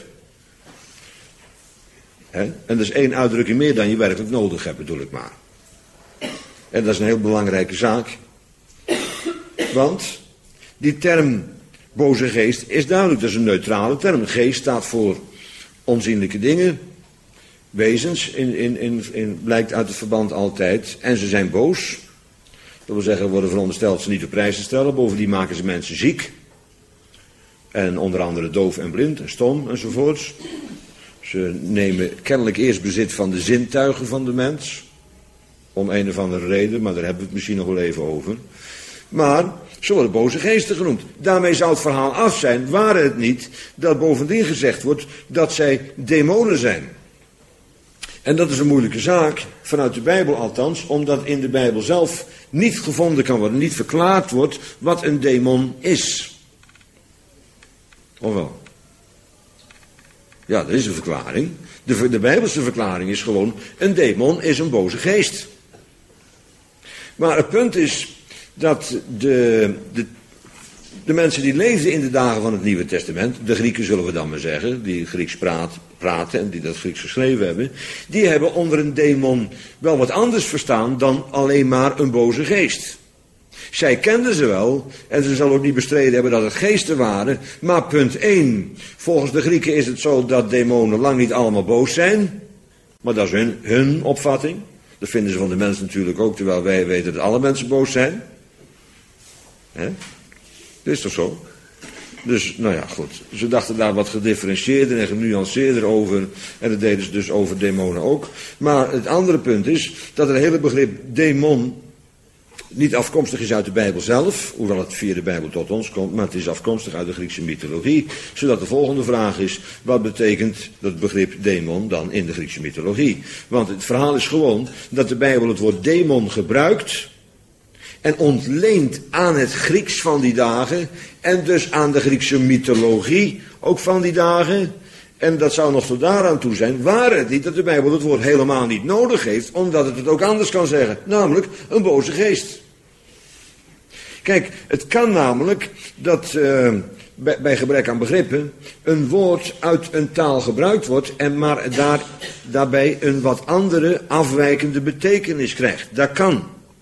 He? En dat is één uitdrukking meer dan je werkelijk nodig hebt, bedoel ik maar. En dat is een heel belangrijke zaak. Want die term boze geest is duidelijk, dat is een neutrale term. Geest staat voor onzienlijke dingen, wezens, in, in, in, in, blijkt uit het verband altijd. En ze zijn boos. Dat wil zeggen, worden verondersteld ze niet op prijs te stellen. Bovendien maken ze mensen ziek. En onder andere doof en blind en stom enzovoorts. Ze nemen kennelijk eerst bezit van de zintuigen van de mens. Om een of andere reden, maar daar hebben we het misschien nog wel even over. Maar ze worden boze geesten genoemd. Daarmee zou het verhaal af zijn, ware het niet dat bovendien gezegd wordt dat zij demonen zijn. En dat is een moeilijke zaak, vanuit de Bijbel althans, omdat in de Bijbel zelf niet gevonden kan worden, niet verklaard wordt wat een demon is. Of wel? Ja, dat is een verklaring. De, de Bijbelse verklaring is gewoon, een demon is een boze geest. Maar het punt is dat de, de, de mensen die leefden in de dagen van het Nieuwe Testament, de Grieken zullen we dan maar zeggen, die Grieks praat, praten en die dat Grieks geschreven hebben, die hebben onder een demon wel wat anders verstaan dan alleen maar een boze geest. Zij kenden ze wel, en ze zullen ook niet bestreden hebben dat het geesten waren, maar punt één, volgens de Grieken is het zo dat demonen lang niet allemaal boos zijn, maar dat is hun, hun opvatting. Dat vinden ze van de mensen natuurlijk ook, terwijl wij weten dat alle mensen boos zijn. Hè? Dat is toch zo? Dus, nou ja, goed. Ze dachten daar wat gedifferentieerder en genuanceerder over. En dat deden ze dus over demonen ook. Maar het andere punt is dat het hele begrip demon niet afkomstig is uit de Bijbel zelf, hoewel het via de Bijbel tot ons komt, maar het is afkomstig uit de Griekse mythologie. Zodat de volgende vraag is, wat betekent dat begrip demon dan in de Griekse mythologie? Want het verhaal is gewoon dat de Bijbel het woord demon gebruikt en ontleent aan het Grieks van die dagen en dus aan de Griekse mythologie ook van die dagen. En dat zou nog tot daaraan toe zijn, waar het niet dat de Bijbel het woord helemaal niet nodig heeft, omdat het het ook anders kan zeggen, namelijk een boze geest. Kijk, het kan namelijk dat uh, bij, bij gebrek aan begrippen een woord uit een taal gebruikt wordt en maar daar, daarbij een wat andere afwijkende betekenis krijgt. Dat kan.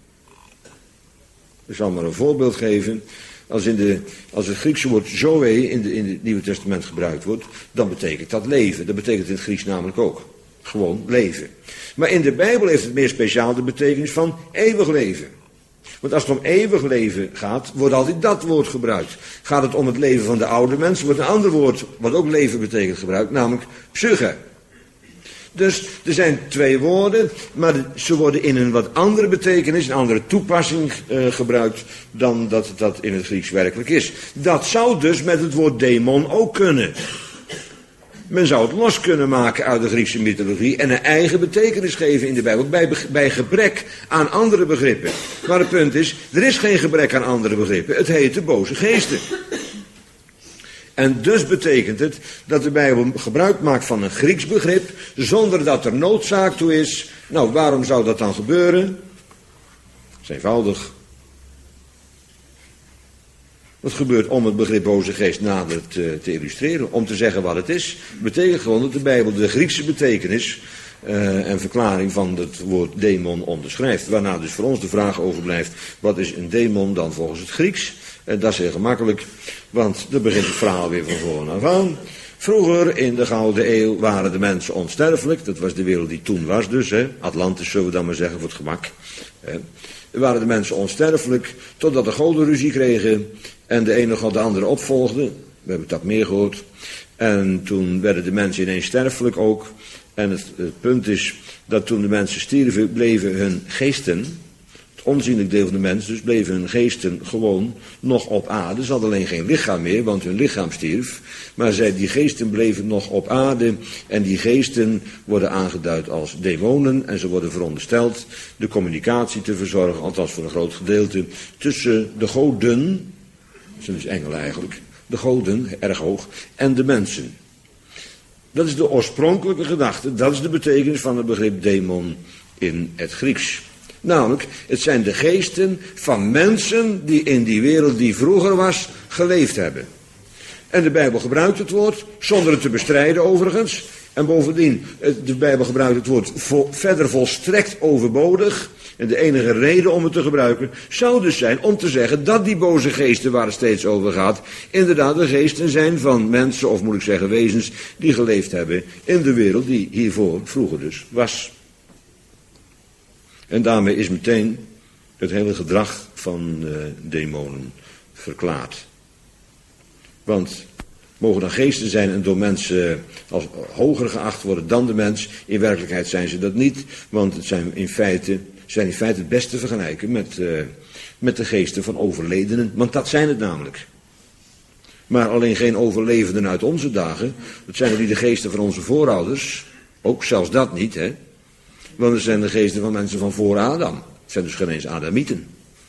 Ik zal maar een voorbeeld geven. Als, in de, als het Griekse woord zoe in, de, in het Nieuwe Testament gebruikt wordt, dan betekent dat leven. Dat betekent in het Grieks namelijk ook. Gewoon leven. Maar in de Bijbel heeft het meer speciaal de betekenis van eeuwig leven. Want als het om eeuwig leven gaat, wordt altijd dat woord gebruikt. Gaat het om het leven van de oude mensen, wordt een ander woord, wat ook leven betekent, gebruikt, namelijk psyche. Dus er zijn twee woorden, maar ze worden in een wat andere betekenis, een andere toepassing uh, gebruikt dan dat dat in het Grieks werkelijk is. Dat zou dus met het woord demon ook kunnen. Men zou het los kunnen maken uit de Griekse mythologie en een eigen betekenis geven in de Bijbel, bij, bij gebrek aan andere begrippen. Maar het punt is, er is geen gebrek aan andere begrippen, het heet de boze geesten. En dus betekent het dat de Bijbel gebruik maakt van een Grieks begrip, zonder dat er noodzaak toe is. Nou, waarom zou dat dan gebeuren? Dat is eenvoudig. Het gebeurt om het begrip boze geest nader te, te illustreren, om te zeggen wat het is. Het betekent gewoon dat de Bijbel de Griekse betekenis uh, en verklaring van het woord demon onderschrijft. Waarna dus voor ons de vraag overblijft, wat is een demon dan volgens het Grieks? En dat is heel gemakkelijk, want dan begint het verhaal weer van voren af aan. Vroeger in de Gouden Eeuw waren de mensen onsterfelijk. Dat was de wereld die toen was dus. Hè. Atlantis zullen we dan maar zeggen voor het gemak. Hè. Waren de mensen onsterfelijk totdat de goden ruzie kregen en de ene god de andere opvolgde. We hebben dat meer gehoord. En toen werden de mensen ineens sterfelijk ook. En het, het punt is dat toen de mensen stierven bleven hun geesten, onzienlijk deel van de mens, dus bleven hun geesten gewoon nog op aarde. Ze hadden alleen geen lichaam meer, want hun lichaam stierf. Maar zij, die geesten bleven nog op aarde. En die geesten worden aangeduid als demonen. En ze worden verondersteld de communicatie te verzorgen, althans voor een groot gedeelte, tussen de goden, dat zijn dus engelen eigenlijk, de goden, erg hoog, en de mensen. Dat is de oorspronkelijke gedachte, dat is de betekenis van het begrip demon in het Grieks. Namelijk, het zijn de geesten van mensen die in die wereld die vroeger was, geleefd hebben. En de Bijbel gebruikt het woord, zonder het te bestrijden overigens. En bovendien, de Bijbel gebruikt het woord vo, verder volstrekt overbodig. En de enige reden om het te gebruiken zou dus zijn om te zeggen dat die boze geesten waar het steeds over gaat, inderdaad de geesten zijn van mensen, of moet ik zeggen wezens, die geleefd hebben in de wereld die hiervoor vroeger dus was. En daarmee is meteen het hele gedrag van uh, demonen verklaard. Want mogen dan geesten zijn en door mensen als hoger geacht worden dan de mens. In werkelijkheid zijn ze dat niet, want het zijn in feite, zijn in feite het best te vergelijken met, uh, met de geesten van overledenen. Want dat zijn het namelijk. Maar alleen geen overlevenden uit onze dagen. Dat zijn er niet de geesten van onze voorouders. Ook zelfs dat niet, hè. Want het zijn de geesten van mensen van voor Adam. Het zijn dus geen eens Adamieten.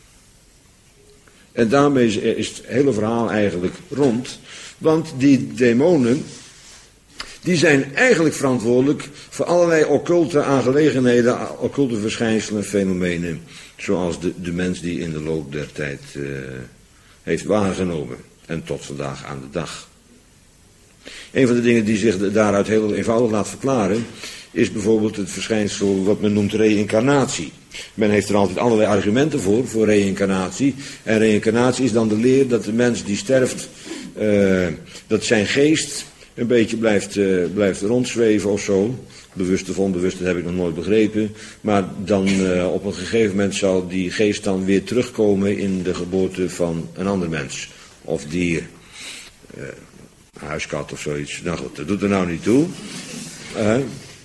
En daarmee is het hele verhaal eigenlijk rond. Want die demonen, die zijn eigenlijk verantwoordelijk voor allerlei occulte aangelegenheden, occulte verschijnselen, fenomenen. Zoals de, de mens die in de loop der tijd uh, heeft waargenomen. En tot vandaag aan de dag. Een van de dingen die zich daaruit heel eenvoudig laat verklaren, is bijvoorbeeld het verschijnsel wat men noemt reïncarnatie. Men heeft er altijd allerlei argumenten voor, voor reïncarnatie. En reïncarnatie is dan de leer dat de mens die sterft, uh, dat zijn geest een beetje blijft, uh, blijft rondzweven of zo. Bewust of onbewust, dat heb ik nog nooit begrepen. Maar dan uh, op een gegeven moment zal die geest dan weer terugkomen in de geboorte van een ander mens. Of dier. Uh, huiskat of zoiets. Nou goed, dat doet er nou niet toe. Uh,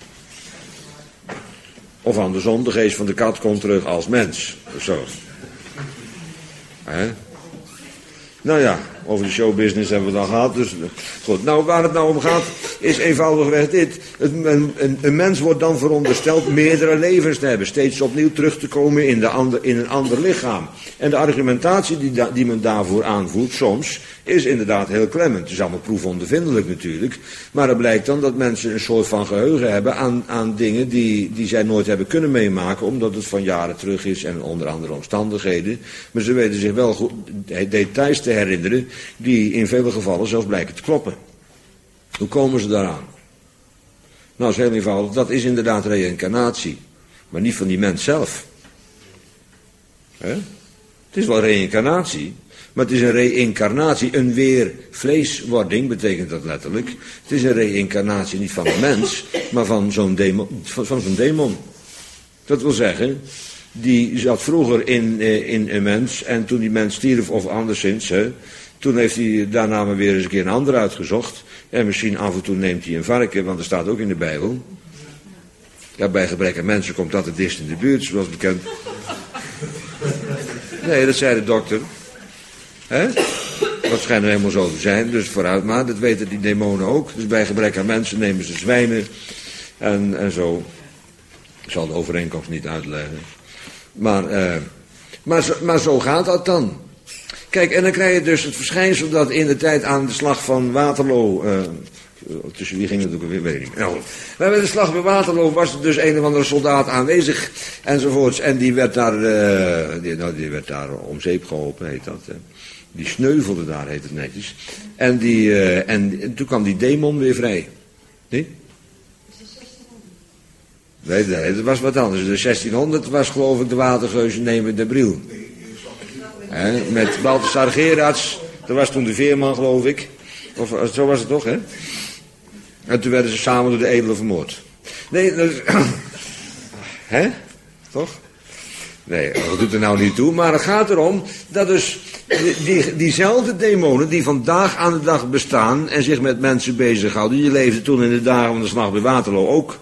Of andersom, de geest van de kat komt terug als mens. Zo. Hè? Nou ja, over de showbusiness hebben we het al gehad. Dus goed, nou waar het nou om gaat, is eenvoudigweg dit. Een, een, een mens wordt dan verondersteld meerdere levens te hebben. Steeds opnieuw terug te komen in, de ander, in een ander lichaam. En de argumentatie die, da, die men daarvoor aanvoert soms, is inderdaad heel klemmend. Het is allemaal proefondervindelijk natuurlijk. Maar het blijkt dan dat mensen een soort van geheugen hebben aan, aan dingen die, die zij nooit hebben kunnen meemaken. Omdat het van jaren terug is en onder andere omstandigheden. Maar ze weten zich wel goed details te herinneren die in vele gevallen zelfs blijken te kloppen. Hoe komen ze daaraan? Nou, is heel eenvoudig. Dat is inderdaad reïncarnatie. Maar niet van die mens zelf. He? Het is wel reïncarnatie. Maar het is een reïncarnatie, een weer vleeswording, betekent dat letterlijk. Het is een reïncarnatie niet van een mens, maar van zo'n demon, van, van zo'n demon. Dat wil zeggen, die zat vroeger in, in een mens en toen die mens stierf of anderszins, hè, toen heeft hij daarna maar weer eens een keer een ander uitgezocht. En misschien af en toe neemt hij een varken, want er staat ook in de Bijbel. Ja, bij gebrek aan mensen komt dat het dichtst in de buurt, zoals bekend. Nee, dat zei de dokter. Hè? Dat schijnt er helemaal zo te zijn, dus vooruit maar. Dat weten die demonen ook. Dus bij gebrek aan mensen nemen ze zwijnen en, en zo. Ik zal de overeenkomst niet uitleggen. Maar, uh, maar, zo, maar zo gaat dat dan. Kijk, en dan krijg je dus het verschijnsel dat in de tijd aan de slag van Waterloo... Uh, tussen wie ging het ook weer, weet ik niet. Nou, bij de slag bij Waterloo was er dus een of andere soldaat aanwezig enzovoorts. En die werd daar, uh, die, nou, die werd daar om zeep geholpen, heet dat. Uh. Die sneuvelde daar, heet het netjes. En, die, uh, en, en toen kwam die demon weer vrij. Nee? Nee, nee, dat was wat anders. De zestienhonderd was geloof ik de watergeuze nemen de Briel. He, met Balthasar Gerards, dat was toen de veerman geloof ik. Of zo was het toch, hè? En toen werden ze samen door de edelen vermoord. Nee, dat is... Hè? Toch? Nee, dat doet er nou niet toe. Maar het gaat erom dat dus die, die, diezelfde demonen die vandaag aan de dag bestaan en zich met mensen bezighouden, die leefden toen in de dagen van de slag bij Waterloo ook.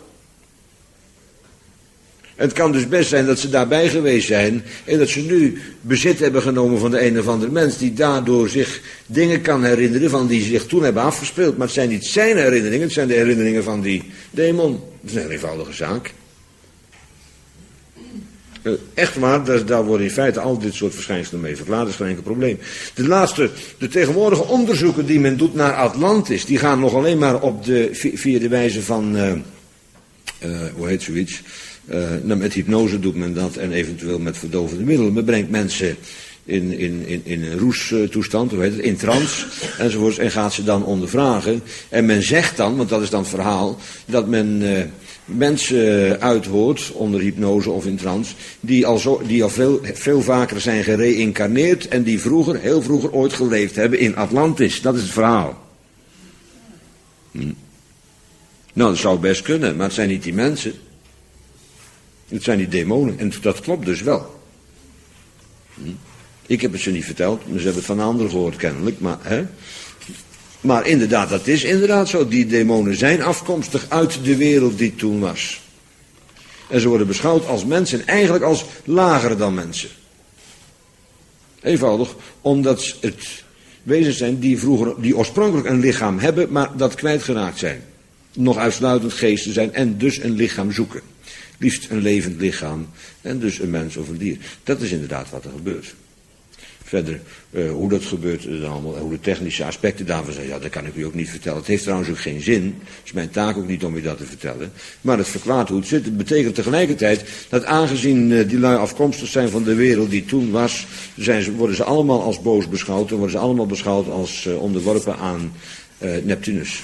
Het kan dus best zijn dat ze daarbij geweest zijn en dat ze nu bezit hebben genomen van de een of andere mens die daardoor zich dingen kan herinneren van die zich toen hebben afgespeeld. Maar het zijn niet zijn herinneringen, het zijn de herinneringen van die demon. Dat is een heel eenvoudige zaak. Echt waar, daar, daar worden in feite al dit soort verschijnselen mee verklaard, dat is geen enkel probleem. De laatste, de tegenwoordige onderzoeken die men doet naar Atlantis, die gaan nog alleen maar op de, via de wijze van, uh, uh, hoe heet zoiets... Uh, nou, met hypnose doet men dat en eventueel met verdovende middelen. Men brengt mensen in, in, in, in een roestoestand, hoe heet het, in trance, enzovoorts, en gaat ze dan ondervragen. En men zegt dan, want dat is dan het verhaal, dat men uh, mensen uithoort, onder hypnose of in trance, die al, zo, die al veel, veel vaker zijn gereïncarneerd en die vroeger, heel vroeger ooit geleefd hebben in Atlantis. Dat is het verhaal. Hm. Nou, dat zou best kunnen, maar het zijn niet die mensen. Het zijn die demonen, en dat klopt dus wel. Hm. Ik heb het ze niet verteld, maar ze hebben het van anderen gehoord kennelijk. Maar, hè? maar inderdaad, dat is inderdaad zo. Die demonen zijn afkomstig uit de wereld die toen was. En ze worden beschouwd als mensen, eigenlijk als lager dan mensen. Eenvoudig, omdat het wezens zijn die, vroeger, die oorspronkelijk een lichaam hebben, maar dat kwijtgeraakt zijn. Nog uitsluitend geesten zijn en dus een lichaam zoeken. Liefst een levend lichaam en dus een mens of een dier. Dat is inderdaad wat er gebeurt. Verder, uh, hoe dat gebeurt uh, allemaal, hoe de technische aspecten daarvan zijn, ja, dat kan ik u ook niet vertellen. Het heeft trouwens ook geen zin. Het is mijn taak ook niet om u dat te vertellen. Maar het verklaart hoe het zit. Het betekent tegelijkertijd dat aangezien uh, die lui afkomstig zijn van de wereld die toen was, zijn ze, worden ze allemaal als boos beschouwd en worden ze allemaal beschouwd als uh, onderworpen aan uh, Neptunus.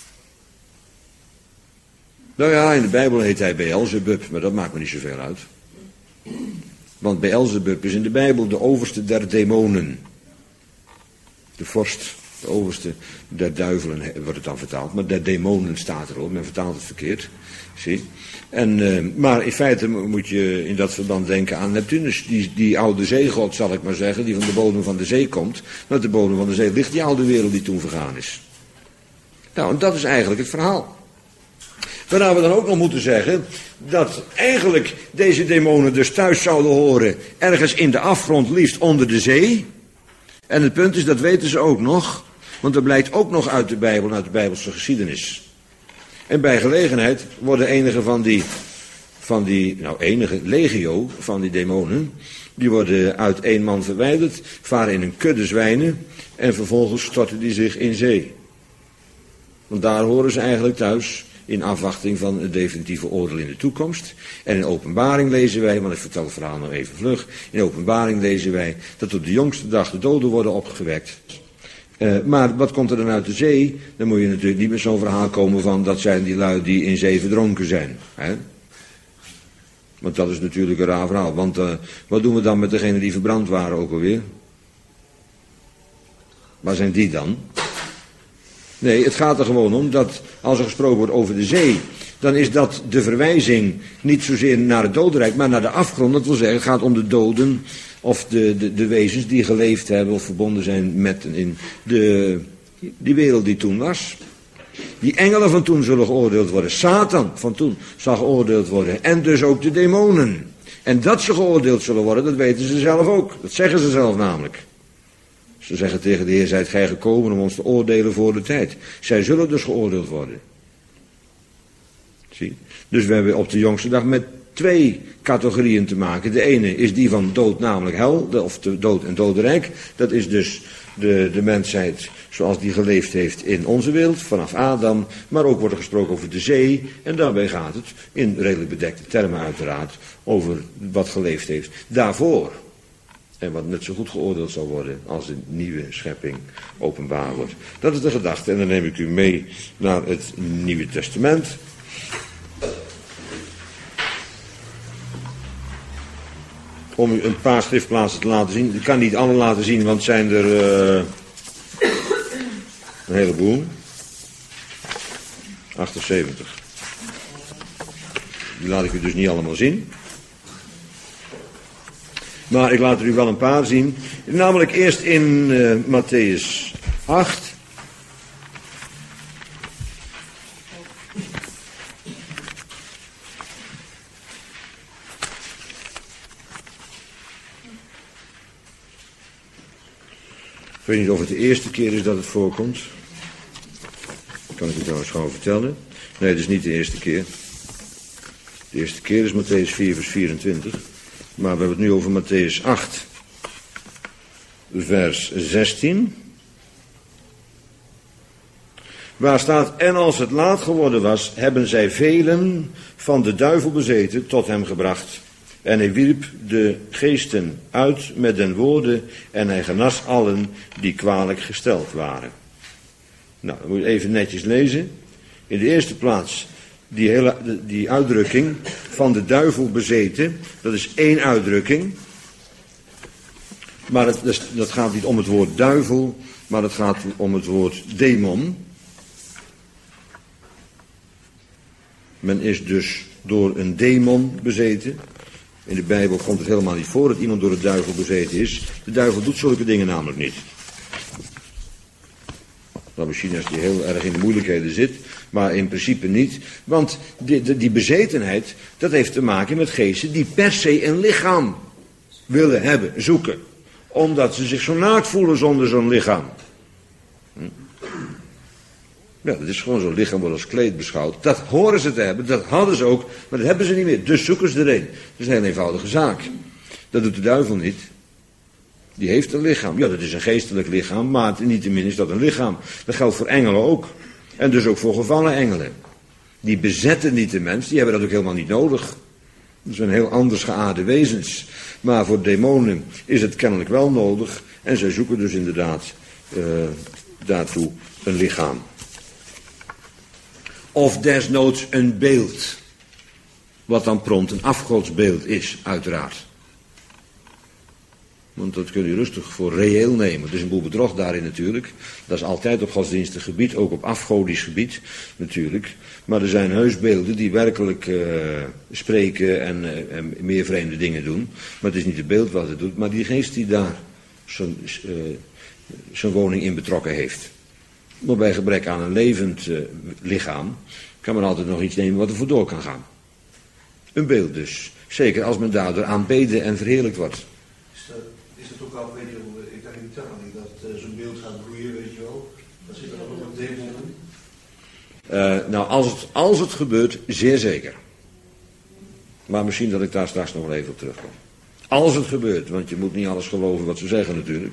Nou ja, in de Bijbel heet hij Beelzebub, maar dat maakt me niet zoveel uit. Want Beelzebub is in de Bijbel de overste der demonen. De vorst, de overste der duivelen wordt het dan vertaald. Maar der demonen staat erop, men vertaalt het verkeerd. Zie. En, uh, maar in feite moet je in dat verband denken aan Neptunus. Die, die oude zeegod, zal ik maar zeggen, die van de bodem van de zee komt. Want de bodem van de zee ligt die oude wereld die toen vergaan is. Nou, en dat is eigenlijk het verhaal. Waarna we dan ook nog moeten zeggen dat eigenlijk deze demonen dus thuis zouden horen ergens in de afgrond, liefst onder de zee. En het punt is, dat weten ze ook nog, want dat blijkt ook nog uit de Bijbel, uit de Bijbelse geschiedenis. En bij gelegenheid worden enige van die, van die, nou enige, legio van die demonen, die worden uit één man verwijderd, varen in een kudde zwijnen en vervolgens storten die zich in zee. Want daar horen ze eigenlijk thuis, in afwachting van het definitieve oordeel in de toekomst. En in Openbaring lezen wij, want ik vertel het verhaal nog even vlug. In Openbaring lezen wij dat op de jongste dag de doden worden opgewekt. Uh, maar wat komt er dan uit de zee? Dan moet je natuurlijk niet met zo'n verhaal komen van dat zijn die lui die in zee verdronken zijn. Hè? Want dat is natuurlijk een raar verhaal. Want uh, wat doen we dan met degenen die verbrand waren ook alweer? Waar zijn die dan? Nee, het gaat er gewoon om dat als er gesproken wordt over de zee, dan is dat de verwijzing niet zozeer naar het dodenrijk, maar naar de afgrond. Dat wil zeggen, het gaat om de doden of de, de, de wezens die geleefd hebben of verbonden zijn met in de, die wereld die toen was. Die engelen van toen zullen geoordeeld worden. Satan van toen zal geoordeeld worden. En dus ook de demonen. En dat ze geoordeeld zullen worden, dat weten ze zelf ook. Dat zeggen ze zelf namelijk. Ze zeggen tegen de Heer, zijt gij gekomen om ons te oordelen voor de tijd. Zij zullen dus geoordeeld worden. Zie? Dus we hebben op de jongste dag met twee categorieën te maken. De ene is die van dood, namelijk hel, of de dood en dodenrijk. Dat is dus de, de mensheid zoals die geleefd heeft in onze wereld, vanaf Adam. Maar ook wordt er gesproken over de zee. En daarbij gaat het, in redelijk bedekte termen uiteraard, over wat geleefd heeft daarvoor. En wat net zo goed geoordeeld zal worden als de nieuwe schepping openbaar wordt. Dat is de gedachte. En dan neem ik u mee naar het Nieuwe Testament. Om u een paar schriftplaatsen te laten zien. Ik kan niet alle laten zien, want het zijn er uh, een heleboel. achtenzeventig. Die laat ik u dus niet allemaal zien. Maar ik laat er u wel een paar zien. Namelijk eerst in uh, Matthäus acht. Ik weet niet of het de eerste keer is dat het voorkomt. Dat kan ik u trouwens gewoon vertellen. Nee, het is niet de eerste keer. De eerste keer is Matthäus vier vers vierentwintig. Maar we hebben het nu over Matthäus acht, vers zestien. Waar staat, en als het laat geworden was, hebben zij velen van de duivel bezeten tot hem gebracht. En hij wierp de geesten uit met den woorden en hij genas allen die kwalijk gesteld waren. Nou, dan moet je even netjes lezen. In de eerste plaats die, hele, die uitdrukking van de duivel bezeten. Dat is één uitdrukking. Maar het, dat gaat niet om het woord duivel, maar het gaat om het woord demon. Men is dus door een demon bezeten. In de Bijbel komt het helemaal niet voor dat iemand door de duivel bezeten is. De duivel doet zulke dingen namelijk niet. Nou, misschien als hij heel erg in de moeilijkheden zit, maar in principe niet. Want die, die, die bezetenheid, dat heeft te maken met geesten die per se een lichaam willen hebben, zoeken. Omdat ze zich zo naakt voelen zonder zo'n lichaam. Hm? Ja, dat is gewoon zo'n lichaam wordt als kleed beschouwd. Dat horen ze te hebben, dat hadden ze ook, maar dat hebben ze niet meer. Dus zoeken ze er een. Dat is een heel eenvoudige zaak. Dat doet de duivel niet. Die heeft een lichaam. Ja, dat is een geestelijk lichaam, maar niettemin is dat een lichaam. Dat geldt voor engelen ook. En dus ook voor gevallen engelen. Die bezetten niet de mens, die hebben dat ook helemaal niet nodig. Dat zijn heel anders geaarde wezens. Maar voor demonen is het kennelijk wel nodig. En zij zoeken dus inderdaad uh, daartoe een lichaam. Of desnoods een beeld. Wat dan prompt een afgodsbeeld is, uiteraard. Want dat kun je rustig voor reëel nemen. Er is een boel bedrog daarin natuurlijk. Dat is altijd op godsdienstig gebied, ook op afgodisch gebied natuurlijk. Maar er zijn heusbeelden die werkelijk uh, spreken en, uh, en meer vreemde dingen doen. Maar het is niet het beeld wat het doet, maar die geest die daar zijn, uh, zijn woning in betrokken heeft. Maar bij gebrek aan een levend uh, lichaam kan men altijd nog iets nemen wat er voor door kan gaan. Een beeld dus. Zeker als men daardoor aanbeden en verheerlijkt wordt. Is dat, is dat ook al, weet je, ik dacht in Italië dat uh, zo'n beeld gaat bloeien, weet je wel. Dat zit er ook op demonen. Uh, nou, als het, als het gebeurt, zeer zeker. Maar misschien dat ik daar straks nog wel even op terugkom. Als het gebeurt, want je moet niet alles geloven wat ze zeggen natuurlijk.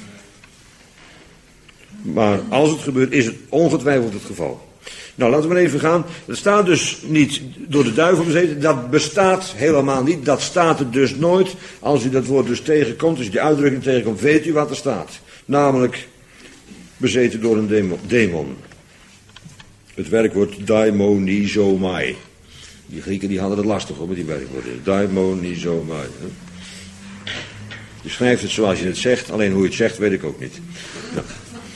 Maar als het gebeurt, is het ongetwijfeld het geval. Nou, laten we maar even gaan. Het staat dus niet door de duivel bezeten. Dat bestaat helemaal niet. Dat staat er dus nooit. Als u dat woord dus tegenkomt, als u die uitdrukking tegenkomt, weet u wat er staat. Namelijk, bezeten door een demon. Het werkwoord daimonizomai. Die Grieken die hadden het lastig hoor, met die werkwoorden. Daimonizomai. Je schrijft het zoals je het zegt, alleen hoe je het zegt weet ik ook niet. Nou.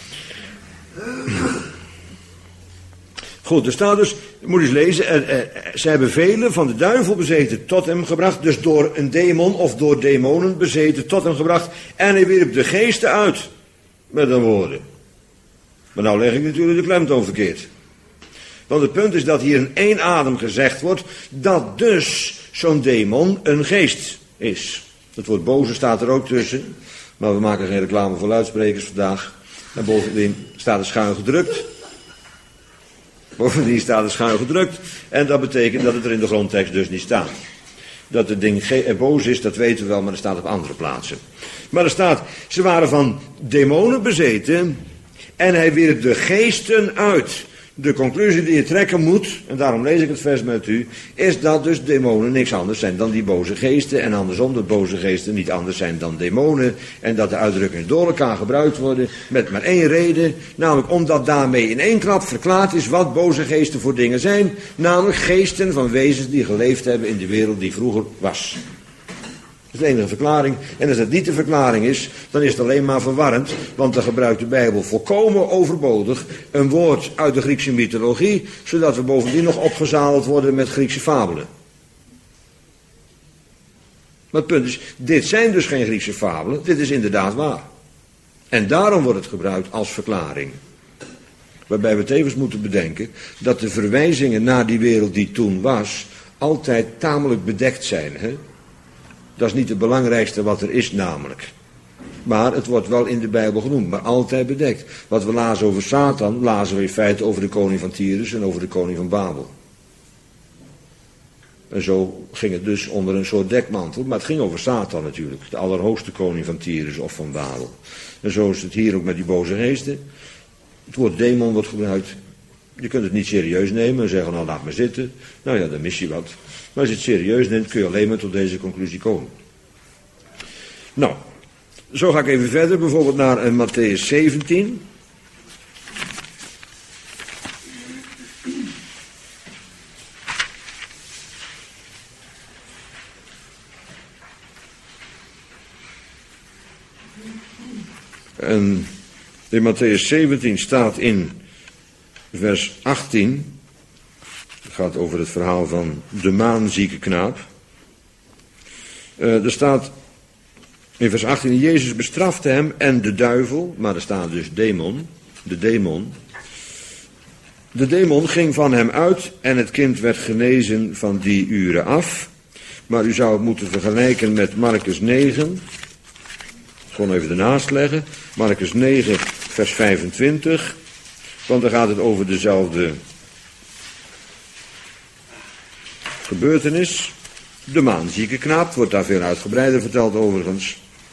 Goed, er staat dus, moet je eens lezen, eh, eh, zij hebben velen van de duivel bezeten tot hem gebracht, dus door een demon of door demonen bezeten tot hem gebracht, en hij wierp de geesten uit, met een woorden. Maar nou leg ik natuurlijk de klemtoon verkeerd. Want het punt is dat hier in één adem gezegd wordt, dat dus zo'n demon een geest is. Het woord boze staat er ook tussen, maar we maken geen reclame voor luidsprekers vandaag. En bovendien staat er schuin gedrukt. Bovendien staat er schuin gedrukt. En dat betekent dat het er in de grondtekst dus niet staat. Dat het ding ge- boos is, dat weten we wel, maar dat staat op andere plaatsen. Maar er staat, ze waren van demonen bezeten. En hij wierp de geesten uit. De conclusie die je trekken moet, en daarom lees ik het vers met u, is dat dus demonen niks anders zijn dan die boze geesten. En andersom, dat boze geesten niet anders zijn dan demonen. En dat de uitdrukkingen door elkaar gebruikt worden met maar één reden. Namelijk omdat daarmee in één klap verklaard is wat boze geesten voor dingen zijn. Namelijk geesten van wezens die geleefd hebben in de wereld die vroeger was. Dat is de enige verklaring. En als dat niet de verklaring is, dan is het alleen maar verwarrend. Want dan gebruikt de Bijbel volkomen overbodig een woord uit de Griekse mythologie, zodat we bovendien nog opgezadeld worden met Griekse fabelen. Maar het punt is, dit zijn dus geen Griekse fabelen, dit is inderdaad waar. En daarom wordt het gebruikt als verklaring. Waarbij we tevens moeten bedenken dat de verwijzingen naar die wereld die toen was, altijd tamelijk bedekt zijn, hè? Dat is niet het belangrijkste wat er is namelijk. Maar het wordt wel in de Bijbel genoemd, maar altijd bedekt. Wat we lazen over Satan, lazen we in feite over de koning van Tyrus en over de koning van Babel. En zo ging het dus onder een soort dekmantel, maar het ging over Satan natuurlijk. De allerhoogste koning van Tyrus of van Babel. En zo is het hier ook met die boze geesten. Het woord demon wordt gebruikt. Je kunt het niet serieus nemen en zeggen, nou laat maar zitten. Nou ja, dan mis je wat. Maar als je het serieus neemt, kun je alleen maar tot deze conclusie komen. Nou, zo ga ik even verder, bijvoorbeeld naar uh, Mattheüs zeventien. En in Mattheüs zeventien staat in vers achttien, het gaat over het verhaal van de maanzieke knaap. Uh, er staat in vers achttien, Jezus bestrafte hem en de duivel, maar er staat dus demon, de demon. De demon ging van hem uit en het kind werd genezen van die uren af. Maar u zou het moeten vergelijken met Marcus negen. Gewoon even ernaast leggen. Marcus negen, vers vijfentwintig. Want dan gaat het over dezelfde gebeurtenis. De maanzieke knaap, wordt daar veel uitgebreider verteld overigens.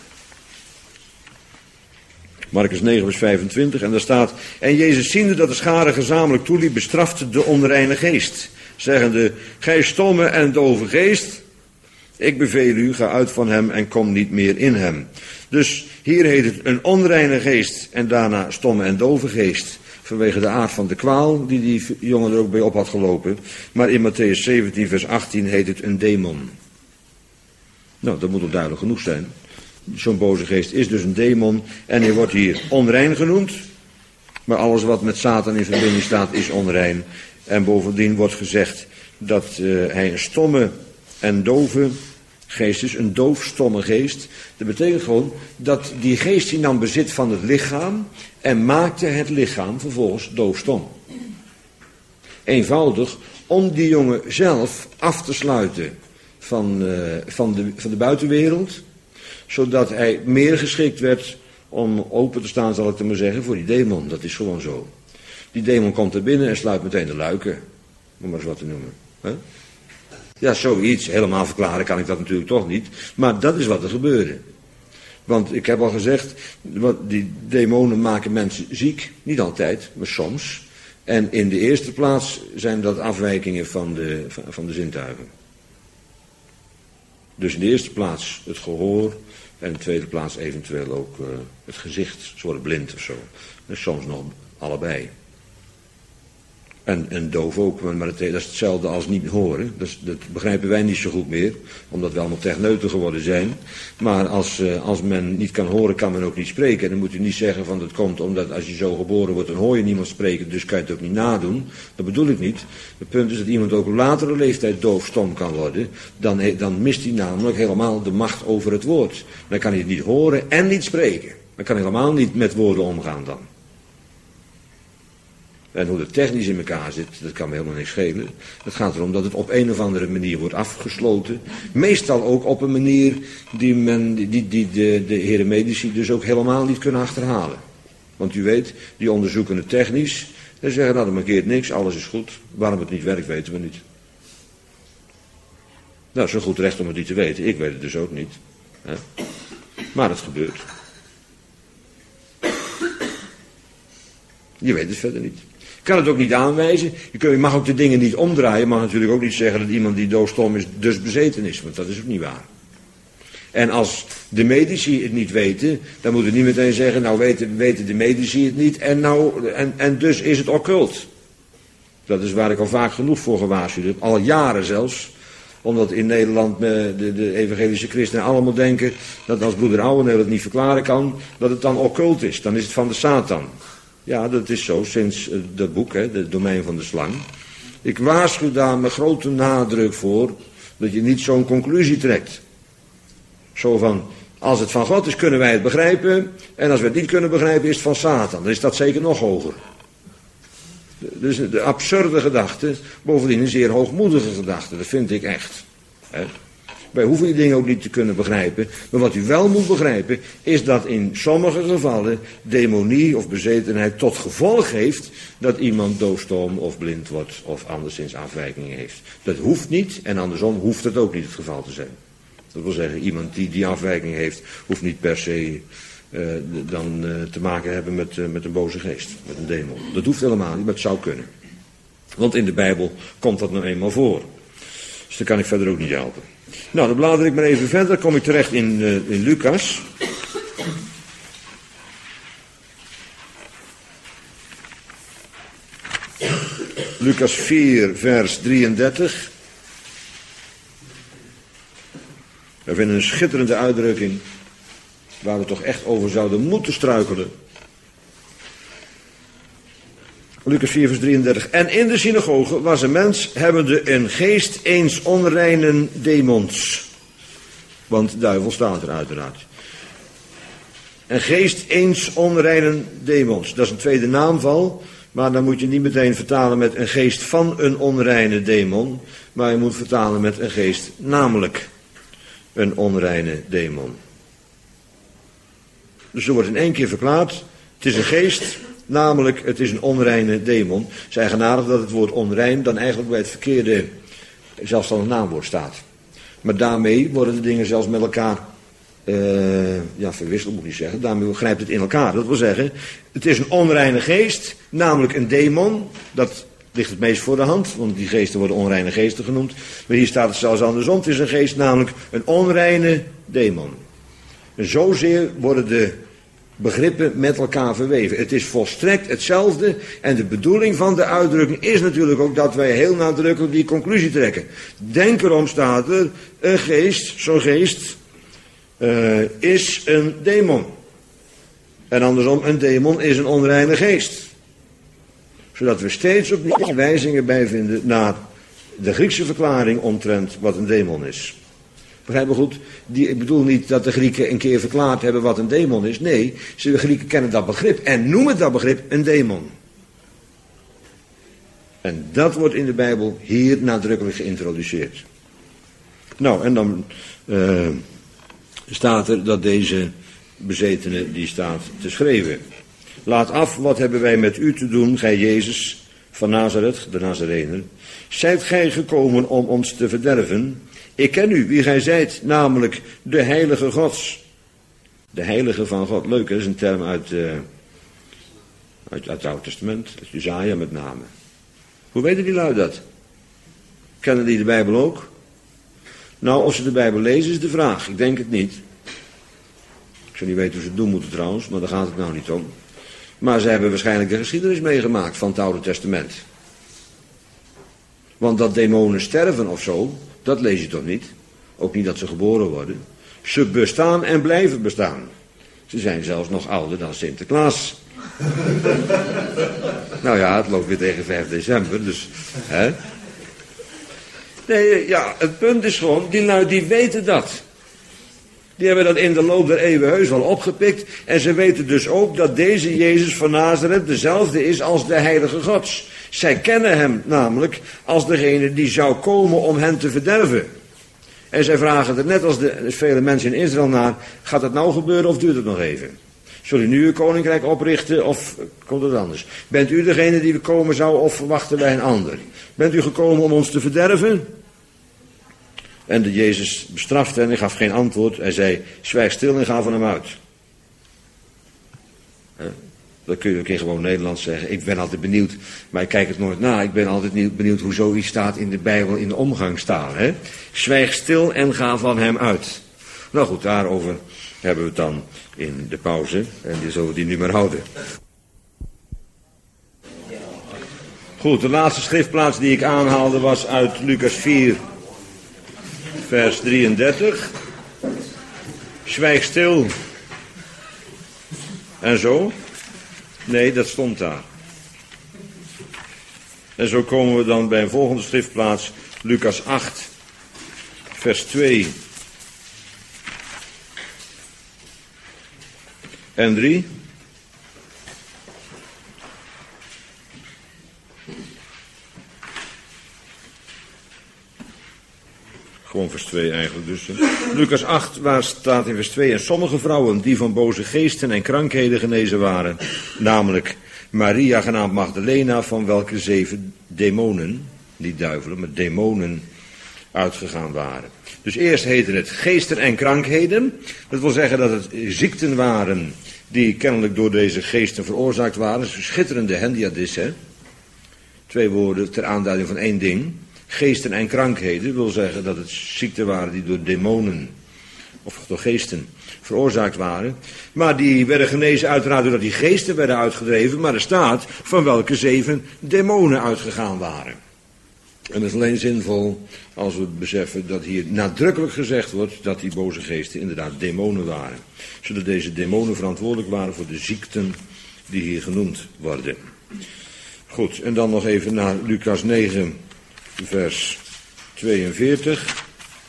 Marcus negen, vers vijfentwintig. En daar staat, en Jezus ziende dat de schare gezamenlijk toeliep, bestrafte de onreine geest. Zeggende, gij stomme en dove geest, ik beveel u, ga uit van hem en kom niet meer in hem. Dus hier heet het een onreine geest en daarna stomme en dove geest. Vanwege de aard van de kwaal die die jongen er ook bij op had gelopen. Maar in Mattheüs zeventien vers achttien heet het een demon. Nou, dat moet al duidelijk genoeg zijn. Zo'n boze geest is dus een demon en hij wordt hier onrein genoemd. Maar alles wat met Satan in verbinding staat is onrein. En bovendien wordt gezegd dat uh, hij een stomme en dove geest is, een doofstomme geest. Dat betekent gewoon dat die geest die nam bezit van het lichaam en maakte het lichaam vervolgens doofstom. Eenvoudig om die jongen zelf af te sluiten van, uh, van, de, van de buitenwereld, zodat hij meer geschikt werd om open te staan, zal ik het maar zeggen, voor die demon. Dat is gewoon zo. Die demon komt er binnen en sluit meteen de luiken, om maar eens wat te noemen. Huh? Ja, zoiets. Helemaal verklaren kan ik dat natuurlijk toch niet. Maar dat is wat er gebeurde. Want ik heb al gezegd, die demonen maken mensen ziek. Niet altijd, maar soms. En in de eerste plaats zijn dat afwijkingen van de, van de zintuigen. Dus in de eerste plaats het gehoor. En in de tweede plaats eventueel ook uh, het gezicht. Ze worden blind of zo. En soms nog allebei. En, en doof ook, maar het, dat is hetzelfde als niet horen. Dat, is, dat begrijpen wij niet zo goed meer, omdat we allemaal techneuten geworden zijn. Maar als, uh, als men niet kan horen, kan men ook niet spreken. En dan moet u niet zeggen van dat komt omdat als je zo geboren wordt, dan hoor je niemand spreken, dus kan je het ook niet nadoen. Dat bedoel ik niet. Het punt is dat iemand ook op latere leeftijd doofstom kan worden. Dan, dan mist hij namelijk helemaal de macht over het woord. Dan kan hij het niet horen en niet spreken. Dan kan hij helemaal niet met woorden omgaan dan. En hoe het technisch in elkaar zit, dat kan me helemaal niks schelen. Het gaat erom dat het op een of andere manier wordt afgesloten. Meestal ook op een manier die, men, die, die de, de heren medici dus ook helemaal niet kunnen achterhalen. Want u weet, die onderzoeken het technisch. En zeggen, nou dat markeert niks, alles is goed. Waarom het niet werkt, weten we niet. Nou, zo goed recht om het niet te weten. Ik weet het dus ook niet. Hè? Maar het gebeurt. Je weet het verder niet. Je kan het ook niet aanwijzen. Je, kun, je mag ook de dingen niet omdraaien. Je mag natuurlijk ook niet zeggen dat iemand die doofstom is dus bezeten is. Want dat is ook niet waar. En als de medici het niet weten, dan moet je niet meteen zeggen, nou weten, weten de medici het niet en, nou, en, en dus is het occult. Dat is waar ik al vaak genoeg voor gewaarschuwd heb. Al jaren zelfs. Omdat in Nederland de, de evangelische christenen allemaal denken dat als broeder Ouweneel het niet verklaren kan, dat het dan occult is. Dan is het van de Satan. Ja, dat is zo, sinds uh, dat boek, hè, het domein van de slang. Ik waarschuw daar met grote nadruk voor, dat je niet zo'n conclusie trekt. Zo van, als het van God is, kunnen wij het begrijpen, en als we het niet kunnen begrijpen, is het van Satan. Dan is dat zeker nog hoger. Dus de absurde gedachte, bovendien een zeer hoogmoedige gedachte, dat vind ik echt. Hè. Wij hoeven die dingen ook niet te kunnen begrijpen. Maar wat u wel moet begrijpen, is dat in sommige gevallen demonie of bezetenheid tot gevolg heeft dat iemand doofstom of blind wordt of anderszins afwijkingen heeft. Dat hoeft niet en andersom hoeft het ook niet het geval te zijn. Dat wil zeggen, iemand die die afwijking heeft, hoeft niet per se uh, dan uh, te maken hebben met, uh, met een boze geest, met een demon. Dat hoeft helemaal niet, maar het zou kunnen. Want in de Bijbel komt dat nou eenmaal voor. Dus dat kan ik verder ook niet helpen. Nou, dan blader ik maar even verder. Dan kom ik terecht in, uh, in Lucas. Lucas vier, vers drieëndertig. We vinden een schitterende uitdrukking waar we toch echt over zouden moeten struikelen. Lucas vier, vers drieëndertig. En in de synagoge was een mens hebbende een geest eens onreinen demons. Want duivel staat er uiteraard. Een geest eens onreinen demons. Dat is een tweede naamval. Maar dan moet je niet meteen vertalen met een geest van een onreine demon. Maar je moet vertalen met een geest namelijk een onreine demon. Dus er wordt in één keer verklaard. Het is een geest, namelijk het is een onreine demon. Het is eigenaardig dat het woord onrein dan eigenlijk bij het verkeerde zelfstandig naamwoord staat. Maar daarmee worden de dingen zelfs met elkaar uh, ja, verwisseld, moet ik niet zeggen. Daarmee grijpt het in elkaar. Dat wil zeggen, het is een onreine geest, namelijk een demon. Dat ligt het meest voor de hand, want die geesten worden onreine geesten genoemd. Maar hier staat het zelfs andersom. Het is een geest, namelijk een onreine demon. En zozeer worden de begrippen met elkaar verweven. Het is volstrekt hetzelfde. En de bedoeling van de uitdrukking is natuurlijk ook dat wij heel nadrukkelijk die conclusie trekken. Denk erom, staat er, een geest, zo'n geest, uh, is een demon. En andersom, een demon is een onreine geest. Zodat we steeds opnieuw wijzingen bijvinden naar de Griekse verklaring omtrent wat een demon is. Begrijp me goed? Die, ik bedoel niet dat de Grieken een keer verklaard hebben wat een demon is. Nee, de Grieken kennen dat begrip en noemen dat begrip een demon. En dat wordt in de Bijbel hier nadrukkelijk geïntroduceerd. Nou, en dan uh, staat er dat deze bezetene die staat te schreeuwen. Laat af, wat hebben wij met u te doen, gij Jezus van Nazareth, de Nazarener. Zijt gij gekomen om ons te verderven? Ik ken u, wie gij zijt, namelijk de heilige Gods. De heilige van God. Leuk, hè? Dat is een term uit, uh, uit, uit het Oude Testament, uit Jesaja met name. Hoe weten die lui dat? Kennen die de Bijbel ook? Nou, of ze de Bijbel lezen is de vraag. Ik denk het niet. Ik zou niet weten hoe ze het doen moeten trouwens, maar daar gaat het nou niet om. Maar ze hebben waarschijnlijk de geschiedenis meegemaakt van het Oude Testament. Want dat demonen sterven of zo, dat lees je toch niet? Ook niet dat ze geboren worden. Ze bestaan en blijven bestaan. Ze zijn zelfs nog ouder dan Sinterklaas. Nou ja, het loopt weer tegen vijf december, dus... Hè? Nee, ja, het punt is gewoon, die lui die weten dat. Die hebben dat in de loop der eeuwen heus wel opgepikt. En ze weten dus ook dat deze Jezus van Nazareth dezelfde is als de heilige Gods. Zij kennen hem namelijk als degene die zou komen om hen te verderven. En zij vragen er net als de vele mensen in Israël naar, gaat het nou gebeuren of duurt het nog even? Zul u nu een koninkrijk oprichten of komt het anders? Bent u degene die komen zou of verwachten wij een ander? Bent u gekomen om ons te verderven? En de Jezus bestrafte en hij gaf geen antwoord. Hij zei, zwijg stil en ga van hem uit. Dat kun je ook in gewoon Nederlands zeggen. Ik ben altijd benieuwd, maar ik kijk het nooit na. Ik ben altijd benieuwd hoe zoiets staat in de Bijbel in de omgangstaal. Hè? Zwijg stil en ga van hem uit. Nou goed, daarover hebben we het dan in de pauze. En die zullen we die nu maar houden. Goed, de laatste schriftplaats die ik aanhaalde was uit Lucas vier, vers drieëndertig. Zwijg stil. En zo? Nee, dat stond daar. En zo komen we dan bij een volgende schriftplaats, Lucas acht, vers twee en drie. Gewoon vers twee eigenlijk dus. Lucas acht, waar staat in vers twee. En sommige vrouwen die van boze geesten en krankheden genezen waren, namelijk Maria genaamd Magdalena, van welke zeven demonen, niet duivelen, maar demonen uitgegaan waren. Dus eerst heette het geesten en krankheden. Dat wil zeggen dat het ziekten waren die kennelijk door deze geesten veroorzaakt waren. Schitterende hendiadis, hè. Twee woorden ter aanduiding van één ding. Geesten en krankheden wil zeggen dat het ziekten waren die door demonen of door geesten veroorzaakt waren. Maar die werden genezen uiteraard doordat die geesten werden uitgedreven. Maar er staat van welke zeven demonen uitgegaan waren. En dat is alleen zinvol als we beseffen dat hier nadrukkelijk gezegd wordt dat die boze geesten inderdaad demonen waren. Zodat deze demonen verantwoordelijk waren voor de ziekten die hier genoemd worden. Goed, en dan nog even naar Lucas negen, vers tweeënveertig.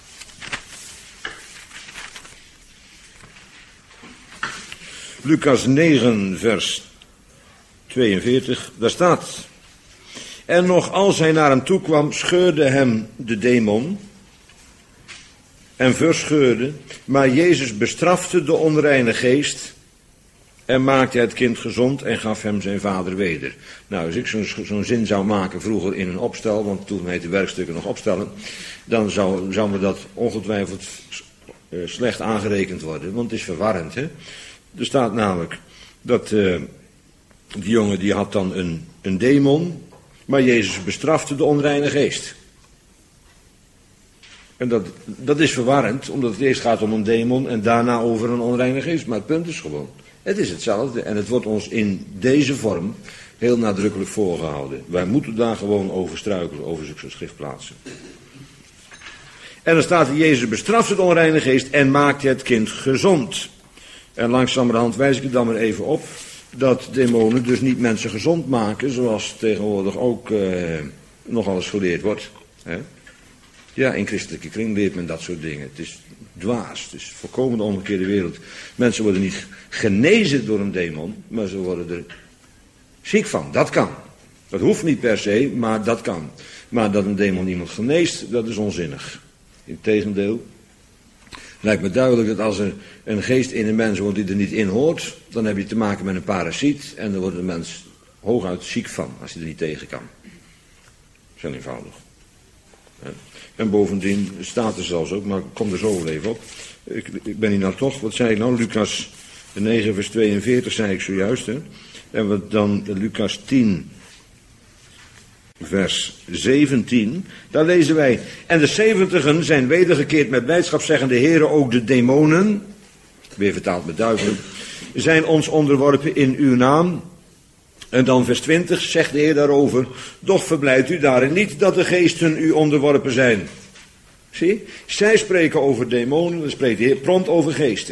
Lucas negen, vers tweeënveertig, daar staat: en nog als hij naar hem toe kwam, scheurde hem de demon en verscheurde, maar Jezus bestrafte de onreine geest en maakte het kind gezond en gaf hem zijn vader weder. Nou, als ik zo'n zo'n zin zou maken vroeger in een opstel, want toen heette werkstukken nog opstellen, dan zou, zou me dat ongetwijfeld uh, slecht aangerekend worden, want het is verwarrend, hè. Er staat namelijk dat uh, die jongen die had dan een, een demon, maar Jezus bestrafte de onreine geest. En dat, dat is verwarrend, omdat het eerst gaat om een demon en daarna over een onreine geest. Maar het punt is gewoon, het is hetzelfde en het wordt ons in deze vorm heel nadrukkelijk voorgehouden. Wij moeten daar gewoon over struikelen, over zulke schriftplaatsen. En dan staat er: Jezus bestrafte de onreine geest en maakte het kind gezond. En langzamerhand wijs ik er dan maar even op dat demonen dus niet mensen gezond maken, zoals tegenwoordig ook eh, nogal eens geleerd wordt. Hè? Ja, in christelijke kring leert men dat soort dingen. Het is dwaas, het is volkomen de omgekeerde wereld. Mensen worden niet genezen door een demon, maar ze worden er ziek van. Dat kan. Dat hoeft niet per se, maar dat kan. Maar dat een demon iemand geneest, dat is onzinnig. Integendeel. Lijkt me duidelijk dat als er een geest in een mens woont die er niet in hoort, dan heb je te maken met een parasiet en dan wordt de mens hooguit ziek van, als hij er niet tegen kan. Heel eenvoudig. En bovendien staat er zelfs ook, maar ik kom er zo wel even op. Ik, ik ben hier nou toch, wat zei ik nou, Lucas negen vers tweeënveertig zei ik zojuist, hè. En wat dan Lucas tien vers zeventien, daar lezen wij: en de zeventigen zijn wedergekeerd met blijdschap, zeggende: Heere, ook de demonen, weer vertaald met duivelen, zijn ons onderworpen in uw naam. En dan vers twintig zegt de Heer daarover: doch verblijdt u daarin niet dat de geesten u onderworpen zijn. Zie, zij spreken over demonen, dan spreekt de Heer prompt over geesten.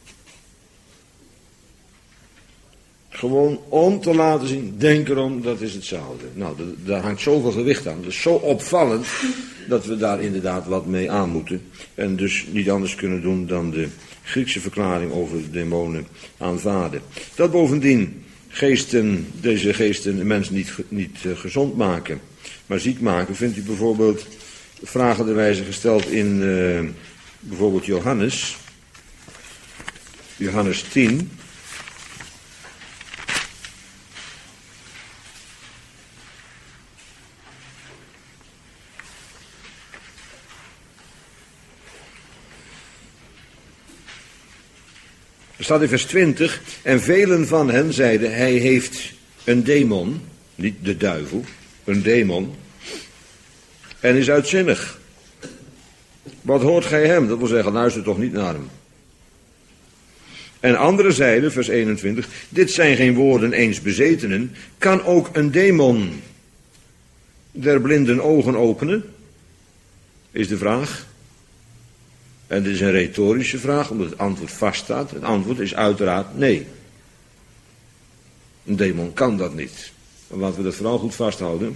Gewoon om te laten zien, denk erom, dat is hetzelfde. Nou, daar hangt zoveel gewicht aan. Dat is zo opvallend dat we daar inderdaad wat mee aan moeten. En dus niet anders kunnen doen dan de Griekse verklaring over demonen aanvaarden. Dat bovendien geesten, deze geesten de mensen niet, niet uh, gezond maken, maar ziek maken, vindt u bijvoorbeeld vragenderwijze gesteld in uh, bijvoorbeeld Johannes, Johannes tien. Er staat in vers twintig, en velen van hen zeiden: hij heeft een demon, niet de duivel, een demon, en is uitzinnig. Wat hoort gij hem? Dat wil zeggen, luister toch niet naar hem. En anderen zeiden, vers eenentwintig, dit zijn geen woorden eens bezetenen, kan ook een demon der blinden ogen openen? Is de vraag. En dit is een retorische vraag, omdat het antwoord vaststaat. Het antwoord is uiteraard nee. Een demon kan dat niet. En laten we dat vooral goed vasthouden.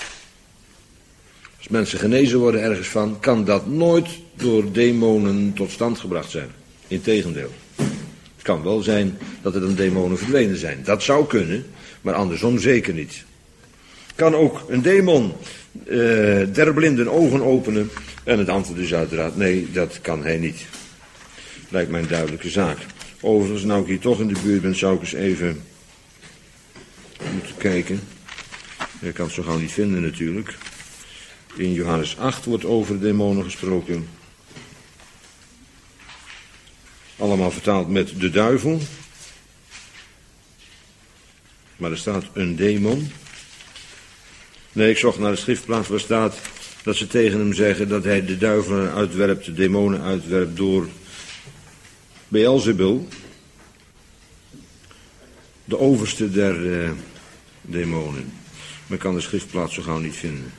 Als mensen genezen worden ergens van, kan dat nooit door demonen tot stand gebracht zijn. Integendeel. Het kan wel zijn dat er dan demonen verdwenen zijn. Dat zou kunnen, maar andersom zeker niet. Kan ook een demon uh, der blinden ogen openen? En het antwoord is uiteraard nee, dat kan hij niet. Lijkt mij een duidelijke zaak. Overigens, nou ik hier toch in de buurt ben, zou ik eens even moeten kijken. Ik kan het zo gauw niet vinden natuurlijk. In Johannes acht wordt over demonen gesproken. Allemaal vertaald met de duivel. Maar er staat een demon. Nee, ik zocht naar de schriftplaats waar staat dat ze tegen hem zeggen dat hij de duivelen uitwerpt, de demonen uitwerpt door Beelzebul, de overste der uh, demonen. Men kan de schriftplaats zo gauw niet vinden.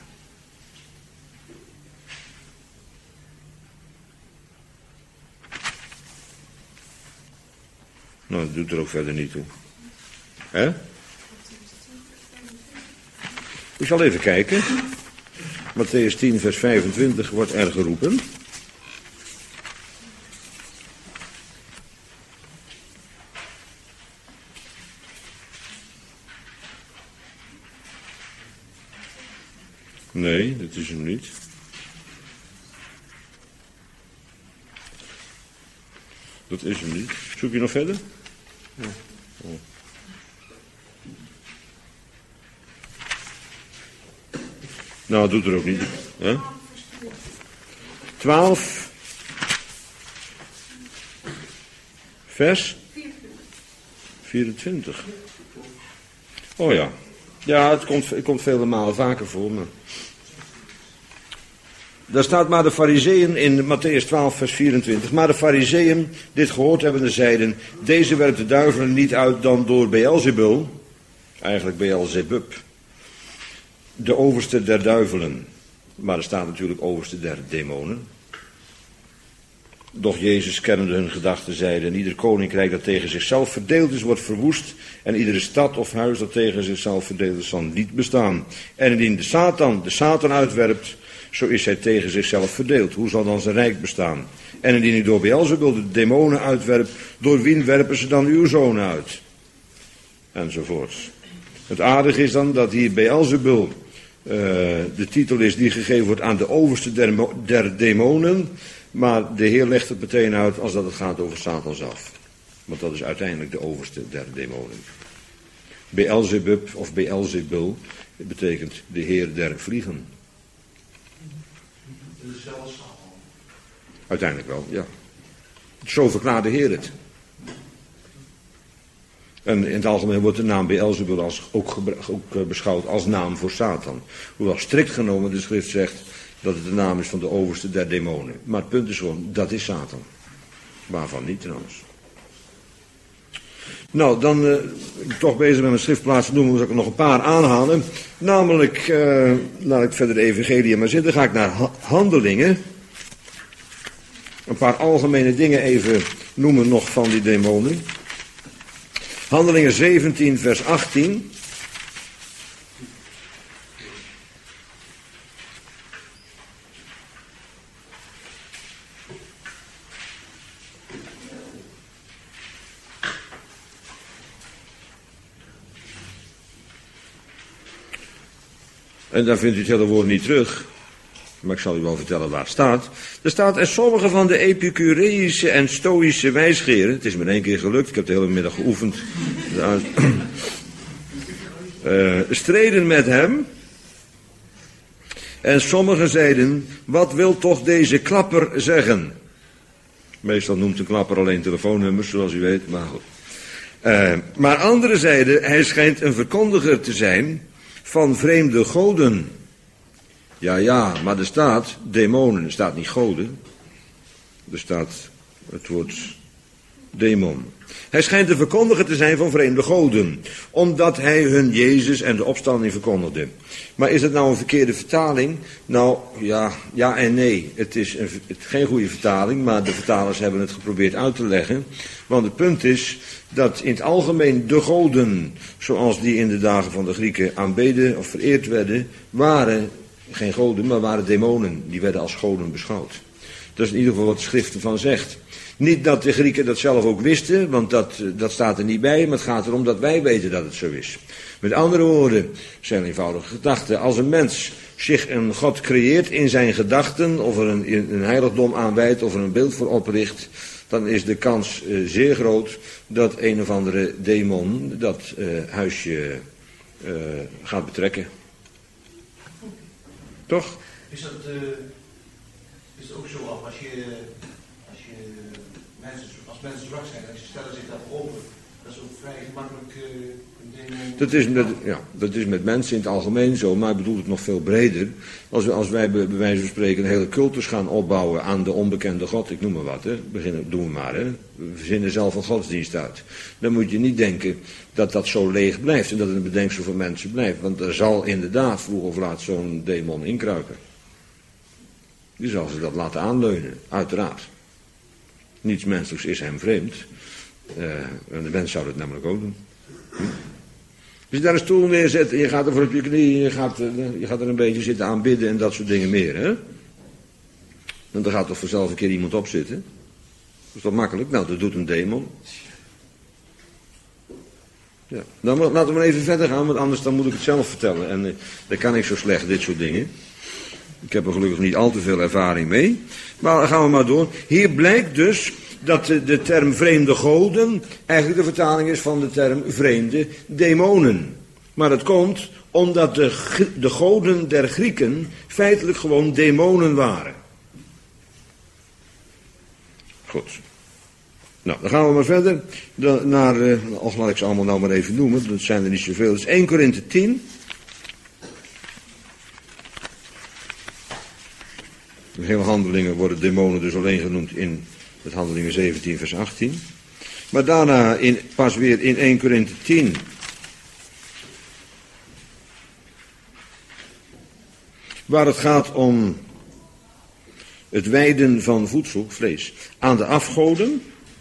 Nou, dat doet er ook verder niet toe. Hè? Ik zal even kijken. Mattheüs tien, vers vijfentwintig wordt er geroepen. Nee, dat is hem niet. Dat is hem niet. Zoek je nog verder? Ja. Oh. Nou, doet er ook niet. Hè? twaalf. Vers? vierentwintig. Oh ja. Ja, het komt, het komt vele malen vaker voor. Maar... Daar staat maar de farizeeën in Mattheüs twaalf, vers vierentwintig. Maar de farizeeën, dit gehoord hebbende, zeiden: deze werpt de duivelen niet uit dan door Beelzebul, eigenlijk Beelzebub, de overste der duivelen. Maar er staat natuurlijk overste der demonen. Doch Jezus kennende hun gedachten zeide: en ieder koninkrijk dat tegen zichzelf verdeeld is, wordt verwoest. En iedere stad of huis dat tegen zichzelf verdeeld is, zal niet bestaan. En indien de Satan de Satan uitwerpt, zo is hij tegen zichzelf verdeeld. Hoe zal dan zijn rijk bestaan? En indien u door Beelzebul de demonen uitwerpt, door wien werpen ze dan uw zoon uit? Enzovoorts. Het aardige is dan dat hier Beelzebul uh, de titel is die gegeven wordt aan de overste der, der demonen. Maar de Heer legt het meteen uit als dat het gaat over Satan zelf. Want dat is uiteindelijk de overste der demonen. Beelzebub of Beelzebul betekent de Heer der vliegen. Uiteindelijk wel, ja. Zo verklaart de Heer het. En in het algemeen wordt de naam Beelzebul als ook, gebra- ook beschouwd als naam voor Satan. Hoewel strikt genomen de schrift zegt dat het de naam is van de overste der demonen. Maar het punt is gewoon, dat is Satan. Waarvan niet trouwens. Nou, dan uh, ik ben toch bezig met mijn schriftplaatsen noemen, moet ik er nog een paar aanhalen. Namelijk, uh, laat ik verder de evangelie maar zitten, ga ik naar ha- Handelingen. Een paar algemene dingen even noemen nog van die demonen. Handelingen zeventien, vers achttien. En dan vindt u het hele woord niet terug. Maar ik zal u wel vertellen waar het staat. Er staat: en sommige van de Epicureïsche en Stoïsche wijsgeren. Het is me in één keer gelukt, ik heb de hele middag geoefend. uh, streden met hem. En sommigen zeiden: wat wil toch deze klapper zeggen? Meestal noemt een klapper alleen telefoonnummers, zoals u weet. Maar goed. Uh, maar anderen zeiden: hij schijnt een verkondiger te zijn van vreemde goden. Ja, ja, maar er staat demonen, er staat niet goden. Er staat het woord demon. Hij schijnt een verkondiger te zijn van vreemde goden, omdat hij hun Jezus en de opstanding verkondigde. Maar is het nou een verkeerde vertaling? Nou, ja, ja en nee. Het is een, het, geen goede vertaling, maar de vertalers hebben het geprobeerd uit te leggen. Want het punt is dat in het algemeen de goden, zoals die in de dagen van de Grieken aanbeden of vereerd werden, waren geen goden, maar waren demonen. Die werden als goden beschouwd. Dat is in ieder geval wat de schrift ervan zegt. Niet dat de Grieken dat zelf ook wisten, want dat, dat staat er niet bij, maar het gaat erom dat wij weten dat het zo is. Met andere woorden, zijn eenvoudige gedachten. Als een mens zich een God creëert in zijn gedachten, of er een, een heiligdom aanwijdt, of er een beeld voor opricht, dan is de kans uh, zeer groot dat een of andere demon dat uh, huisje uh, gaat betrekken. Toch? Is dat uh, is het ook zo als je, als je mensen, als mensen zwak zijn, als je stellen zich daarvoor open, Dat is ook vrij gemakkelijk uh, een ding. Dat is, met, ja, dat is met mensen in het algemeen zo, maar ik bedoel het nog veel breder. Als, we, als wij bij, bij wijze van spreken een hele cultus gaan opbouwen aan de onbekende God, ik noem maar wat, hè. Beginnen, doen we maar, hè. We verzinnen zelf een godsdienst uit. Dan moet je niet denken dat dat zo leeg blijft en dat het een bedenksel voor mensen blijft. Want er zal inderdaad vroeg of laat zo'n demon inkruipen. Die zal ze dat laten aanleunen, uiteraard. Niets menselijks is hem vreemd. Uh, en de mens zou dat namelijk ook doen. Hm? Als je daar een stoel neerzet en je gaat er voor op je knieën, je gaat, uh, je gaat er een beetje zitten aanbidden en dat soort dingen meer, hè? Want dan gaat toch vanzelf een keer iemand op zitten. Dat is toch makkelijk? Nou, dat doet een demon. Ja. Dan laten we maar even verder gaan, want anders dan moet ik het zelf vertellen. En uh, dat kan ik zo slecht, dit soort dingen. Ik heb er gelukkig niet al te veel ervaring mee. Maar dan gaan we maar door. Hier blijkt dus dat de, de term vreemde goden eigenlijk de vertaling is van de term vreemde demonen. Maar dat komt omdat de, de goden der Grieken feitelijk gewoon demonen waren. Goed. Nou, dan gaan we maar verder naar, uh, of laat ik ze allemaal nou maar even noemen, dat zijn er niet zoveel. Dat is eerste Korinthe tien. De hele handelingen worden demonen dus alleen genoemd in het Handelingen zeventien vers achttien. Maar daarna in, pas weer in eerste Korinthe tien. Waar het gaat om het wijden van voedsel, vlees, aan de afgoden.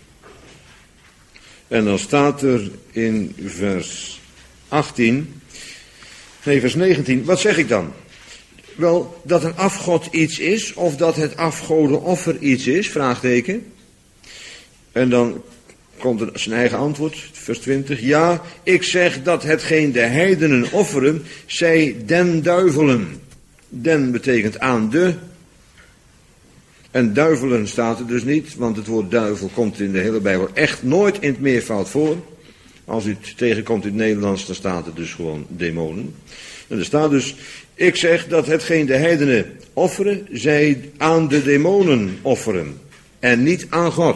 En dan staat er in vers achttien, nee vers negentien, wat zeg ik dan? Wel, dat een afgod iets is, of dat het afgodenoffer iets is, vraagteken. En dan komt er zijn eigen antwoord, vers twintig. Ja, ik zeg dat hetgeen de heidenen offeren, zij den duivelen. Den betekent aan de. En duivelen staat er dus niet, want het woord duivel komt in de hele Bijbel echt nooit in het meervoud voor. Als u het tegenkomt in het Nederlands, dan staat er dus gewoon demonen. En er staat dus, ik zeg dat hetgeen de heidenen offeren, zij aan de demonen offeren. En niet aan God.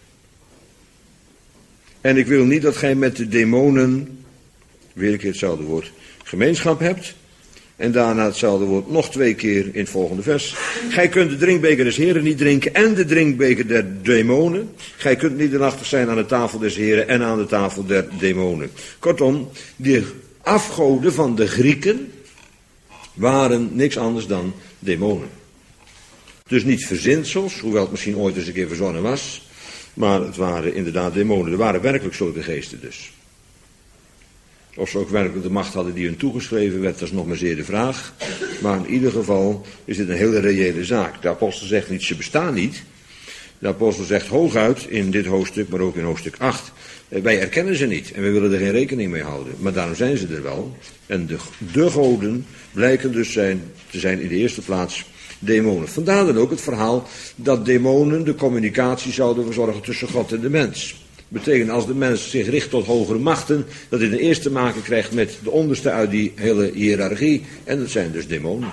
En ik wil niet dat gij met de demonen, weer een keer hetzelfde woord, gemeenschap hebt. En daarna hetzelfde woord nog twee keer in het volgende vers. Gij kunt de drinkbeker des Heren niet drinken en de drinkbeker der demonen. Gij kunt niet nederachtig zijn aan de tafel des Heren en aan de tafel der demonen. Kortom, die afgoden van de Grieken waren niks anders dan demonen. Dus niet verzinsels, hoewel het misschien ooit eens een keer verzonnen was. Maar het waren inderdaad demonen. Er waren werkelijk zulke geesten dus. Of ze ook werkelijk de macht hadden die hun toegeschreven werd, dat is nog maar zeer de vraag. Maar in ieder geval is dit een hele reële zaak. De apostel zegt niet, ze bestaan niet. De apostel zegt hooguit in dit hoofdstuk, maar ook in hoofdstuk acht. Wij erkennen ze niet en wij willen er geen rekening mee houden. Maar daarom zijn ze er wel. En de, de goden blijken dus zijn, te zijn in de eerste plaats demonen. Vandaar dan ook het verhaal dat demonen de communicatie zouden verzorgen tussen God en de mens. Betekent als de mens zich richt tot hogere machten, dat hij ten eerste te maken krijgt met de onderste uit die hele hiërarchie. En dat zijn dus demonen.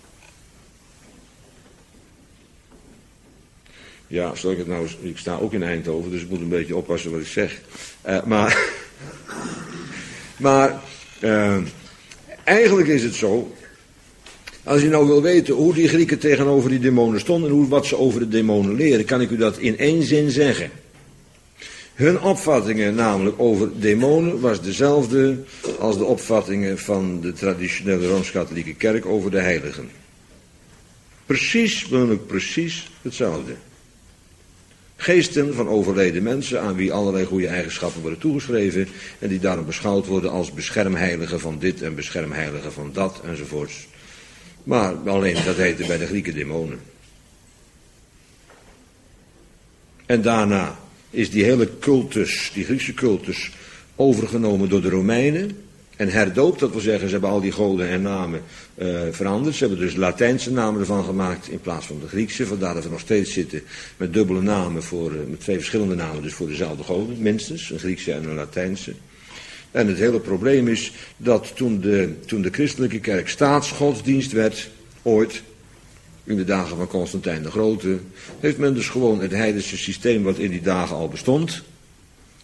Ja, zal ik het nou, ik sta ook in Eindhoven, dus ik moet een beetje oppassen wat ik zeg. Uh, maar, maar uh, eigenlijk is het zo, als je nou wil weten hoe die Grieken tegenover die demonen stonden en hoe, wat ze over de demonen leren, kan ik u dat in één zin zeggen. Hun opvattingen namelijk over demonen was dezelfde als de opvattingen van de traditionele Rooms-Katholieke Kerk over de heiligen. Precies, namelijk precies hetzelfde. Geesten van overleden mensen aan wie allerlei goede eigenschappen worden toegeschreven en die daarom beschouwd worden als beschermheiligen van dit en beschermheiligen van dat enzovoorts. Maar alleen dat heette bij de Grieken demonen. En daarna is die hele cultus, die Griekse cultus, overgenomen door de Romeinen en herdoopt. Dat wil zeggen, ze hebben al die goden en namen uh, veranderd. Ze hebben dus Latijnse namen ervan gemaakt in plaats van de Griekse. Vandaar dat we nog steeds zitten met dubbele namen, voor, uh, met twee verschillende namen, dus voor dezelfde goden, minstens. Een Griekse en een Latijnse. En het hele probleem is dat toen de, toen de christelijke kerk staatsgodsdienst werd, ooit, in de dagen van Constantijn de Grote, heeft men dus gewoon het heidense systeem wat in die dagen al bestond,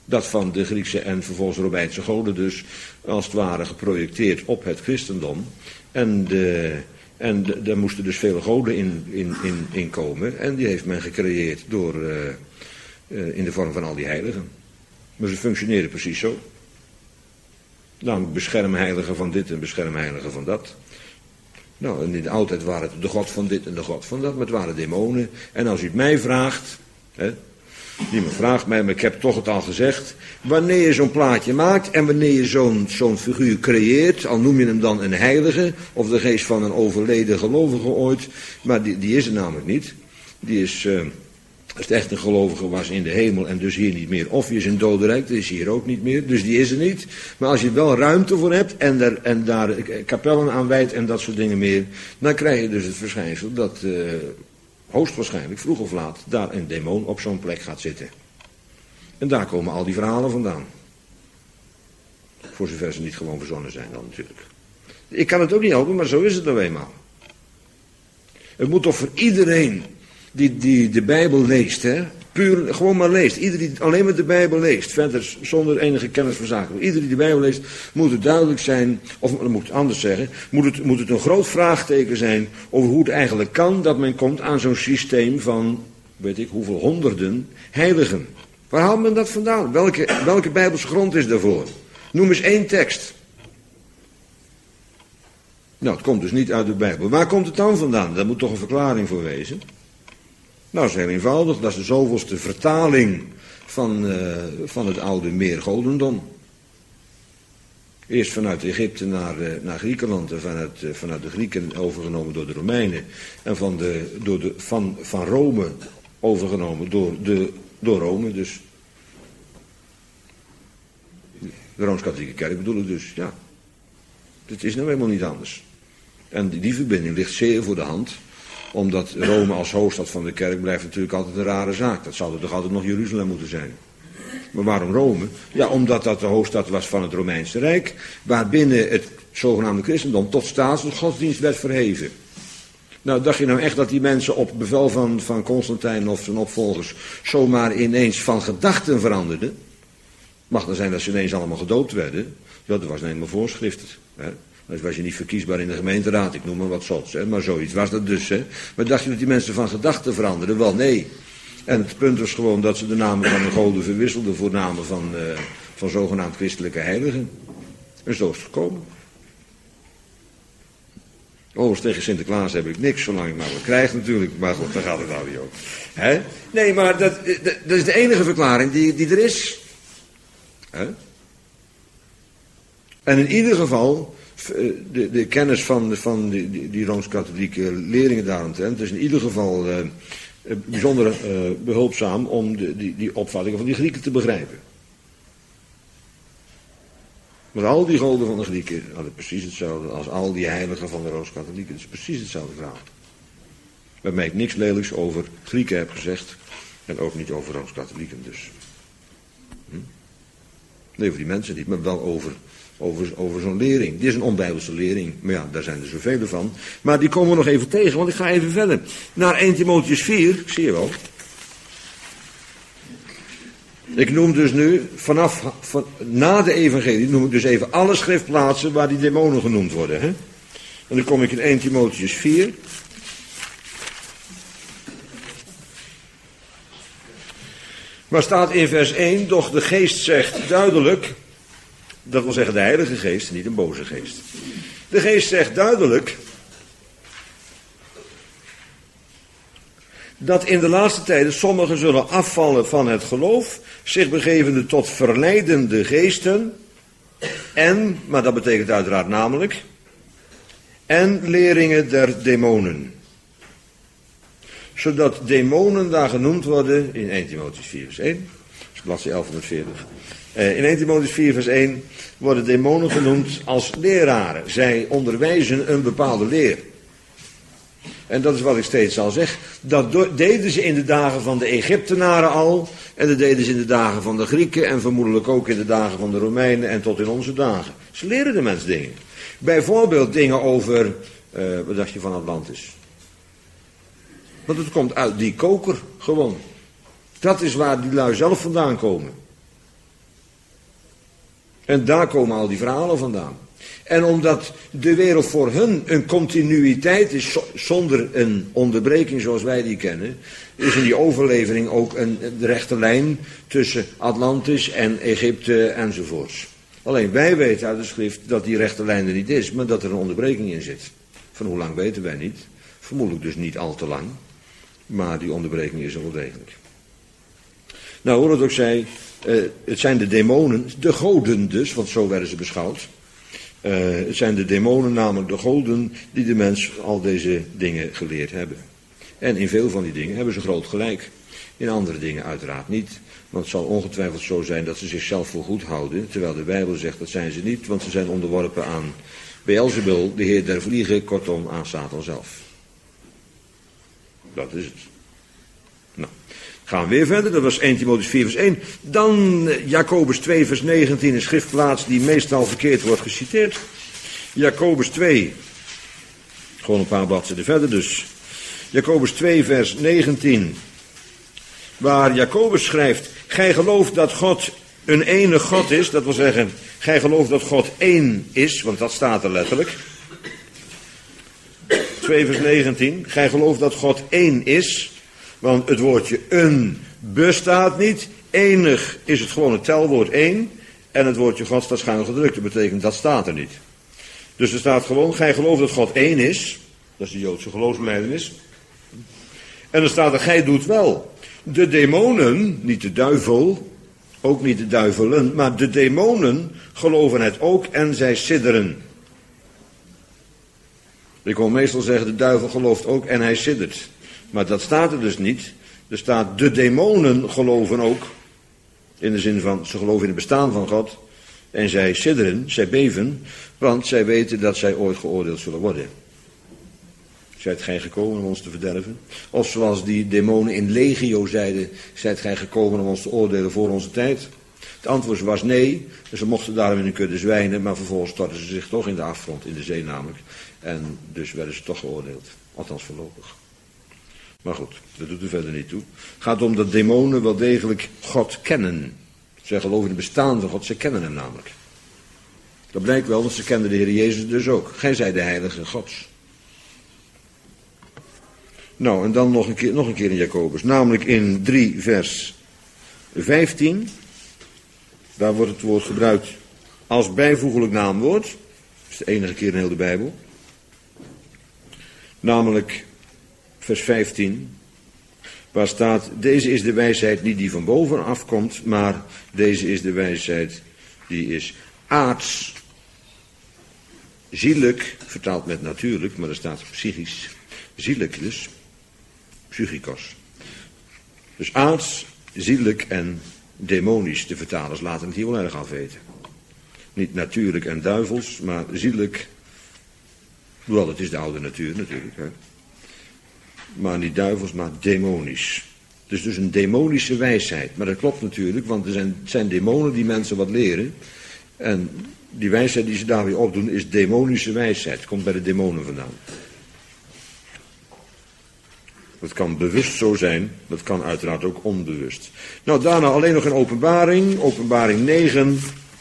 Dat van de Griekse en vervolgens Romeinse goden dus, als het ware geprojecteerd op het christendom. En, de, en de, daar moesten dus vele goden in, in, in, in komen. En die heeft men gecreëerd door, uh, uh, in de vorm van al die heiligen. Maar ze functioneren precies zo. Namelijk beschermheiligen van dit en beschermheiligen van dat. Nou, en in de oudheid waren het de god van dit en de god van dat, maar het waren demonen. En als u het mij vraagt, hè, niemand vraagt mij, maar ik heb toch het al gezegd. Wanneer je zo'n plaatje maakt en wanneer je zo'n zo'n figuur creëert, al noem je hem dan een heilige, of de geest van een overleden gelovige ooit, maar die, die is er namelijk niet. Die is, uh, als het echt een gelovige was in de hemel en dus hier niet meer, of je is een dodenrijk, dat is hier ook niet meer, dus die is er niet. Maar als je er wel ruimte voor hebt en daar, en daar kapellen aan wijdt en dat soort dingen meer, dan krijg je dus het verschijnsel dat uh, hoogstwaarschijnlijk, vroeg of laat, daar een demon op zo'n plek gaat zitten. En daar komen al die verhalen vandaan. Voor zover ze niet gewoon verzonnen zijn dan natuurlijk. Ik kan het ook niet helpen, maar zo is het nou eenmaal. Het moet toch voor iedereen die, die de Bijbel leest, hè, puur gewoon maar leest. Iedereen die alleen maar de Bijbel leest, verder zonder enige kennis van zaken. Iedereen die de Bijbel leest, moet het duidelijk zijn, of moet ik het anders zeggen, moet het, moet het een groot vraagteken zijn over hoe het eigenlijk kan dat men komt aan zo'n systeem van, weet ik hoeveel honderden heiligen. Waar haalt men dat vandaan? Welke, welke Bijbelse grond is daarvoor? Noem eens één tekst. Nou, het komt dus niet uit de Bijbel. Waar komt het dan vandaan? Daar moet toch een verklaring voor wezen. Nou, dat is heel eenvoudig. Dat is de zoveelste vertaling van, uh, van het oude meergodendom. Eerst vanuit Egypte naar, uh, naar Griekenland en vanuit, uh, vanuit de Grieken overgenomen door de Romeinen. En van, de, door de, van, van Rome overgenomen door, de, door Rome dus. De Rooms-Katholieke Kerk bedoel ik dus, ja. Het is nou helemaal niet anders. En die, die verbinding ligt zeer voor de hand. Omdat Rome als hoofdstad van de kerk blijft natuurlijk altijd een rare zaak. Dat zou er toch altijd nog Jeruzalem moeten zijn. Maar waarom Rome? Ja, omdat dat de hoofdstad was van het Romeinse Rijk. Waarbinnen het zogenaamde christendom tot staatsgodsdienst werd verheven. Nou, dacht je nou echt dat die mensen op bevel van, van Constantijn of zijn opvolgers zomaar ineens van gedachten veranderden? Mag dan zijn dat ze ineens allemaal gedoopt werden. Ja, dat was nou eenmaal voorschrift. Hè? Dan was je niet verkiesbaar in de gemeenteraad, ik noem maar wat zots. Hè? Maar zoiets was dat dus. Hè? Maar dacht je dat die mensen van gedachten veranderden? Wel, nee. En het punt was gewoon dat ze de namen van de goden verwisselden voor namen van, uh, van zogenaamd christelijke heiligen. En zo is het gekomen. Overigens tegen Sinterklaas heb ik niks, zolang ik maar wat krijg natuurlijk. Maar goed, daar gaat het nou niet over. Hè? Nee, maar dat, dat, dat is de enige verklaring die, die er is. Hè? En in ieder geval, de, de kennis van, van die, die, die Rooms-Katholieke leerlingen daaromtrent is in ieder geval uh, bijzonder uh, behulpzaam om de, die, die opvattingen van die Grieken te begrijpen. Maar al die goden van de Grieken hadden precies hetzelfde als al die heiligen van de Rooms-Katholieken. Het is precies hetzelfde verhaal. Waarmee ik niks lelijks over Grieken heb gezegd en ook niet over Rooms-Katholieken dus. Hm? Nee, over die mensen niet, maar wel over, over, over zo'n lering. Dit is een onbijbelse lering, maar ja, daar zijn er zoveel van. Maar die komen we nog even tegen, want ik ga even verder. Naar Eerste Timotheüs vier, zie je wel. Ik noem dus nu, vanaf, van, na de evangelie, noem ik dus even alle schriftplaatsen waar die demonen genoemd worden. Hè? En dan kom ik in Eerste Timotheüs vier. Maar staat in vers één, doch de geest zegt duidelijk, dat wil zeggen de heilige geest, niet een boze geest. De geest zegt duidelijk dat in de laatste tijden sommigen zullen afvallen van het geloof, zich begevende tot verleidende geesten en, maar dat betekent uiteraard namelijk, en leringen der demonen. Zodat demonen daar genoemd worden in Eerste Timotheüs vier vers één, dat is bladzijde elfhonderdveertig. Uh, in Eerste Timotheüs vier vers één worden demonen genoemd als leraren. Zij onderwijzen een bepaalde leer. En dat is wat ik steeds al zeg. Dat do- deden ze in de dagen van de Egyptenaren al. En dat deden ze in de dagen van de Grieken. En vermoedelijk ook in de dagen van de Romeinen. En tot in onze dagen. Ze leren de mens dingen. Bijvoorbeeld dingen over, uh, wat dacht je van Atlantis? Want het komt uit die koker gewoon. Dat is waar die lui zelf vandaan komen. En daar komen al die verhalen vandaan. En omdat de wereld voor hun een continuïteit is zonder een onderbreking zoals wij die kennen, is in die overlevering ook een rechte lijn tussen Atlantis en Egypte enzovoorts. Alleen wij weten uit de schrift dat die rechte lijn er niet is, maar dat er een onderbreking in zit. Van hoe lang weten wij niet. Vermoedelijk dus niet al te lang. Maar die onderbreking is er wel degelijk. Nou, hoe het ook zei, uh, het zijn de demonen, de goden dus, want zo werden ze beschouwd. Uh, het zijn de demonen, namelijk de goden, die de mens al deze dingen geleerd hebben. En in veel van die dingen hebben ze groot gelijk. In andere dingen uiteraard niet. Want het zal ongetwijfeld zo zijn dat ze zichzelf voor goed houden. Terwijl de Bijbel zegt dat zijn ze niet. Want ze zijn onderworpen aan Beelzebul, de heer der vliegen. Kortom aan Satan zelf. Dat is het. Nou, gaan we weer verder. Dat was eerste Timotheüs vier vers één. Dan Jacobus twee vers negentien. Een schriftplaats die meestal verkeerd wordt geciteerd. Jacobus twee. Gewoon een paar bladzijden verder dus. Jacobus twee vers negentien. Waar Jacobus schrijft, gij gelooft dat God een ene God is. Dat wil zeggen, gij gelooft dat God één is. Want dat staat er letterlijk. twee vers negentien. Gij gelooft dat God één is. Want het woordje een bestaat niet. Enig is het gewoon het telwoord één. En het woordje God staat schuin gedrukt. Dat betekent dat staat er niet. Dus er staat gewoon, gij gelooft dat God één is. Dat is de Joodse geloofsbelijdenis. En er staat er, gij doet wel. De demonen, niet de duivel, ook niet de duivelen, maar de demonen geloven het ook en zij sidderen. Ik wil meestal zeggen, de duivel gelooft ook en hij siddert. Maar dat staat er dus niet. Er staat, de demonen geloven ook. In de zin van, ze geloven in het bestaan van God. En zij sidderen, zij beven, want zij weten dat zij ooit geoordeeld zullen worden. Zijt gij gekomen om ons te verderven? Of zoals die demonen in legio zeiden, zijt gij gekomen om ons te oordelen voor onze tijd? Het antwoord was nee, en ze mochten daarom in een kudde zwijnen, maar vervolgens stortten ze zich toch in de afgrond, in de zee namelijk. En dus werden ze toch geoordeeld, althans voorlopig. Maar goed, dat doet er verder niet toe. Het gaat om dat demonen wel degelijk God kennen. Zij geloven in het bestaan van God, ze kennen hem namelijk. Dat blijkt wel, want ze kenden de Heer Jezus dus ook. Gij zijt de heilige Gods. Nou, en dan nog een keer, nog een keer in Jacobus. Namelijk in drie vers vijftien. Daar wordt het woord gebruikt als bijvoeglijk naamwoord. Dat is de enige keer in heel de Bijbel. Namelijk vers vijftien. Waar staat, deze is de wijsheid niet die van boven afkomt, maar deze is de wijsheid die is aards. Zielijk, vertaald met natuurlijk, maar er staat psychisch. Zielijk dus. Psychikos. Dus aards, zielijk en demonisch. De vertalers laten het hier wel erg afweten. Niet natuurlijk en duivels, maar zielijk. Hoewel, het is de oude natuur natuurlijk. Hè. Maar niet duivels, maar demonisch. Dus dus een demonische wijsheid. Maar dat klopt natuurlijk, want er zijn, het zijn demonen die mensen wat leren. En die wijsheid die ze daar weer opdoen is demonische wijsheid. Het komt bij de demonen vandaan. Dat kan bewust zo zijn, dat kan uiteraard ook onbewust. Nou, daarna alleen nog een openbaring, openbaring negen.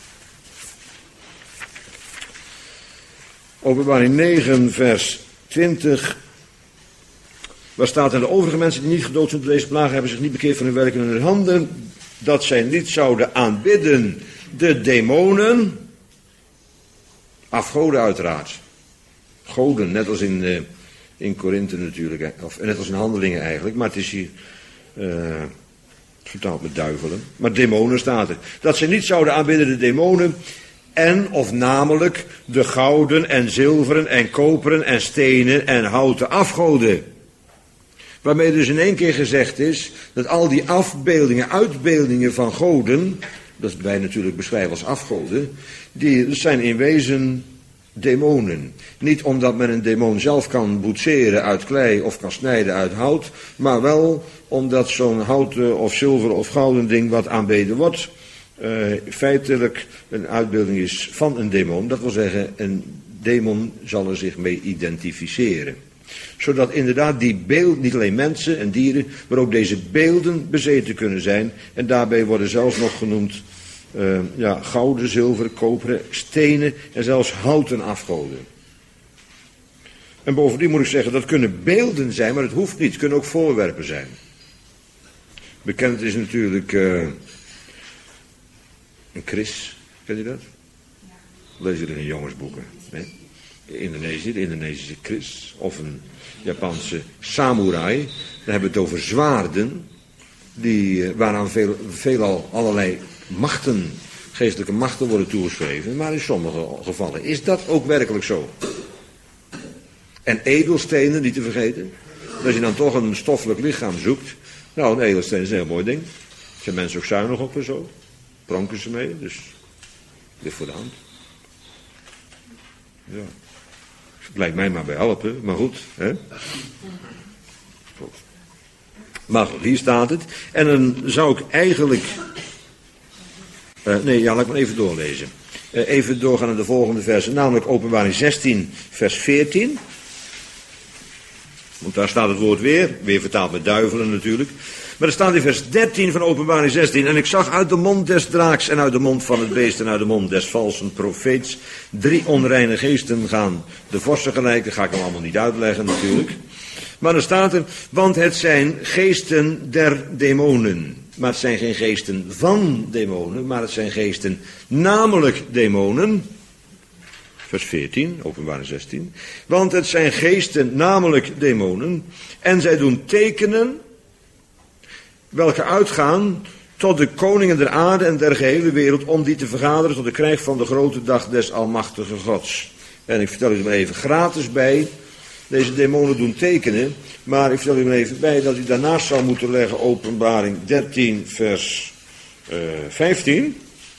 Openbaring negen, vers twintig. Waar staat, en de overige mensen die niet gedood zijn door deze plagen hebben zich niet bekeerd van hun werken en hun handen, dat zij niet zouden aanbidden de demonen, afgoden uiteraard. Goden, net als in... Uh, In Korinthe natuurlijk, of net als in Handelingen eigenlijk, maar het is hier uh, vertaald met duivelen. Maar demonen staat er. Dat ze niet zouden aanbidden de demonen en of namelijk de gouden en zilveren en koperen en stenen en houten afgoden. Waarmee dus in één keer gezegd is dat al die afbeeldingen, uitbeeldingen van goden, dat wij natuurlijk beschrijven als afgoden, die zijn in wezen demonen. Niet omdat men een demon zelf kan boetseren uit klei of kan snijden uit hout, maar wel omdat zo'n houten of zilveren of gouden ding wat aanbeden wordt, uh, feitelijk een uitbeelding is van een demon. Dat wil zeggen, een demon zal er zich mee identificeren. Zodat inderdaad die beeld, niet alleen mensen en dieren, maar ook deze beelden bezeten kunnen zijn. En daarbij worden zelfs nog genoemd uh, ja, gouden, zilveren, koperen, stenen en zelfs houten afgoden. En bovendien moet ik zeggen, dat kunnen beelden zijn, maar het hoeft niet. Het kunnen ook voorwerpen zijn. Bekend is natuurlijk uh, een kris. Ken je dat? Lees je in de jongensboeken. Nee? Indonesië, de Indonesische kris. Of een Japanse samurai. Dan hebben we het over zwaarden. Die, waaraan veel, veelal allerlei machten, geestelijke machten worden toegeschreven. Maar in sommige gevallen is dat ook werkelijk zo. En edelstenen, niet te vergeten. Als je dan toch een stoffelijk lichaam zoekt. Nou, een edelsteen is een heel mooi ding. Zijn mensen ook zuinig op en zo. Pronken ze mee, dus ligt voor de hand. Ja. Het lijkt mij maar bij helpen, maar goed. Hè? Goed. Maar goed, hier staat het. En dan zou ik eigenlijk... Uh, nee, ja, laat ik maar even doorlezen. Uh, even doorgaan naar de volgende versen. Namelijk Openbaring zestien, vers veertien. Want daar staat het woord weer. Weer vertaald met duivelen natuurlijk. Maar er staat in vers dertien van Openbaring zestien. En ik zag uit de mond des draaks en uit de mond van het beest en uit de mond des valsen profeets drie onreine geesten gaan. De vorsten gelijken, ga ik hem allemaal niet uitleggen natuurlijk. Maar er staat er, want het zijn geesten der demonen. Maar het zijn geen geesten van demonen, maar het zijn geesten namelijk demonen. Vers veertien, Openbaring zestien. Want het zijn geesten namelijk demonen. En zij doen tekenen, welke uitgaan tot de koningen der aarde en der gehele wereld, om die te vergaderen tot de krijg van de grote dag des almachtige Gods. En ik vertel u er maar even gratis bij. Deze demonen doen tekenen, maar ik vertel u er even bij dat u daarnaast zou moeten leggen Openbaring dertien vers uh, vijftien.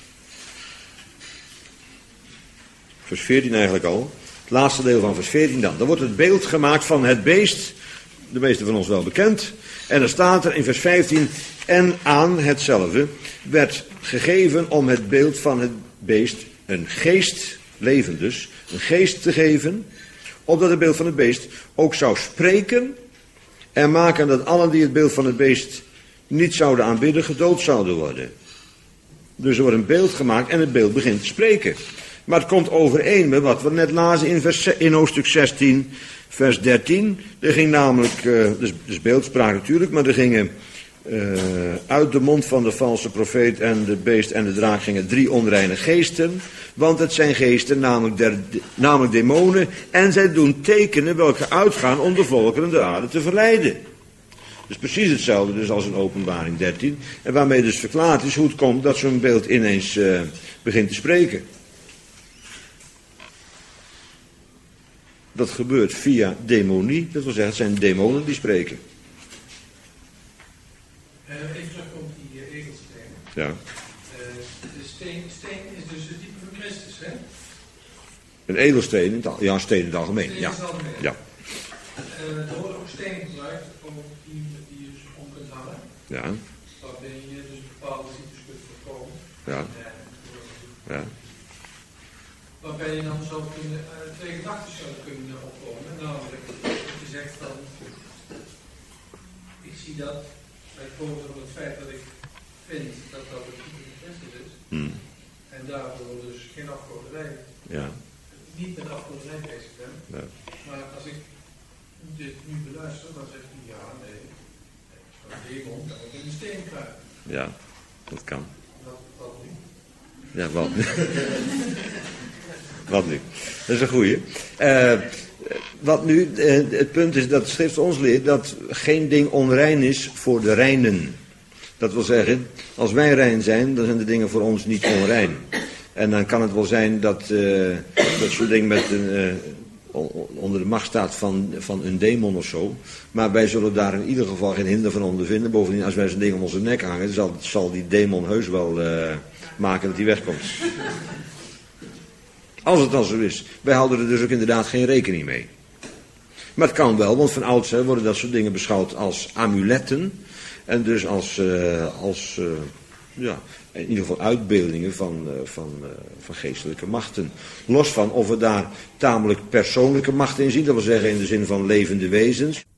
Vers veertien eigenlijk al. Het laatste deel van vers veertien dan. Dan wordt het beeld gemaakt van het beest, de meeste van ons wel bekend. En er staat er in vers vijftien, en aan hetzelfde werd gegeven om het beeld van het beest een geest, levend dus, een geest te geven, opdat het beeld van het beest ook zou spreken en maken dat allen die het beeld van het beest niet zouden aanbidden, gedood zouden worden. Dus er wordt een beeld gemaakt en het beeld begint te spreken. Maar het komt overeen met wat we net lazen in, vers, in hoofdstuk zestien, vers dertien. Er ging namelijk, uh, dus, dus beeldspraak natuurlijk, maar er gingen uh, uit de mond van de valse profeet en de beest en de draak gingen drie onreine geesten. Want het zijn geesten, namelijk, der, namelijk demonen, en zij doen tekenen welke uitgaan om de volkeren de aarde te verleiden. Dus precies hetzelfde dus als in Openbaring dertien. En waarmee dus verklaard is hoe het komt dat zo'n beeld ineens uh, begint te spreken. Dat gebeurt via demonie, dat wil zeggen het zijn demonen die spreken. Uh, even terug op die uh, edelstenen. Ja. Uh, de steen, steen is dus het type van Christus, hè? Een edelsteen, in het al, ja, steen in het algemeen. Steen ja. in het algemeen. Ja. Uh, er worden ook stenen gebruikt om die, die je dus om kunt hangen. Ja. Waarbij je dus bepaalde ziektes kunt voorkomen. Ja. Uh, Ja. Waarbij je dan zou kunnen, uh, twee gedachten zou kunnen opkomen. Namelijk, dat je zegt van, ik zie dat, bij het op het feit dat ik vind dat dat het type van Christus is. Hmm. En daardoor dus geen afgoderij. Ja. Niet met afgoderij bezig ben. Ja. Maar als ik dit nu beluister, dan zegt hij, ja, nee, zo'n demon kan ook in de steen kruipen. Ja, dat kan. Wat, wat nu? Ja, wat nu? Wat nu? Dat is een goeie. Uh, wat nu, uh, het punt is dat de schrift ons leert dat geen ding onrein is voor de reinen. Dat wil zeggen, als wij rein zijn, dan zijn de dingen voor ons niet onrein. En dan kan het wel zijn dat, uh, dat zo'n ding met een, uh, onder de macht staat van, van een demon of zo. Maar wij zullen daar in ieder geval geen hinder van ondervinden. Bovendien, als wij zo'n ding om onze nek hangen, zal, zal die demon heus wel uh, maken dat hij wegkomt. Als het dan zo is. Wij houden er dus ook inderdaad geen rekening mee. Maar het kan wel, want van oudsher worden dat soort dingen beschouwd als amuletten. En dus als, uh, als uh, ja, in ieder geval uitbeeldingen van, uh, van, uh, van geestelijke machten. Los van of we daar tamelijk persoonlijke machten in zien, dat wil zeggen in de zin van levende wezens.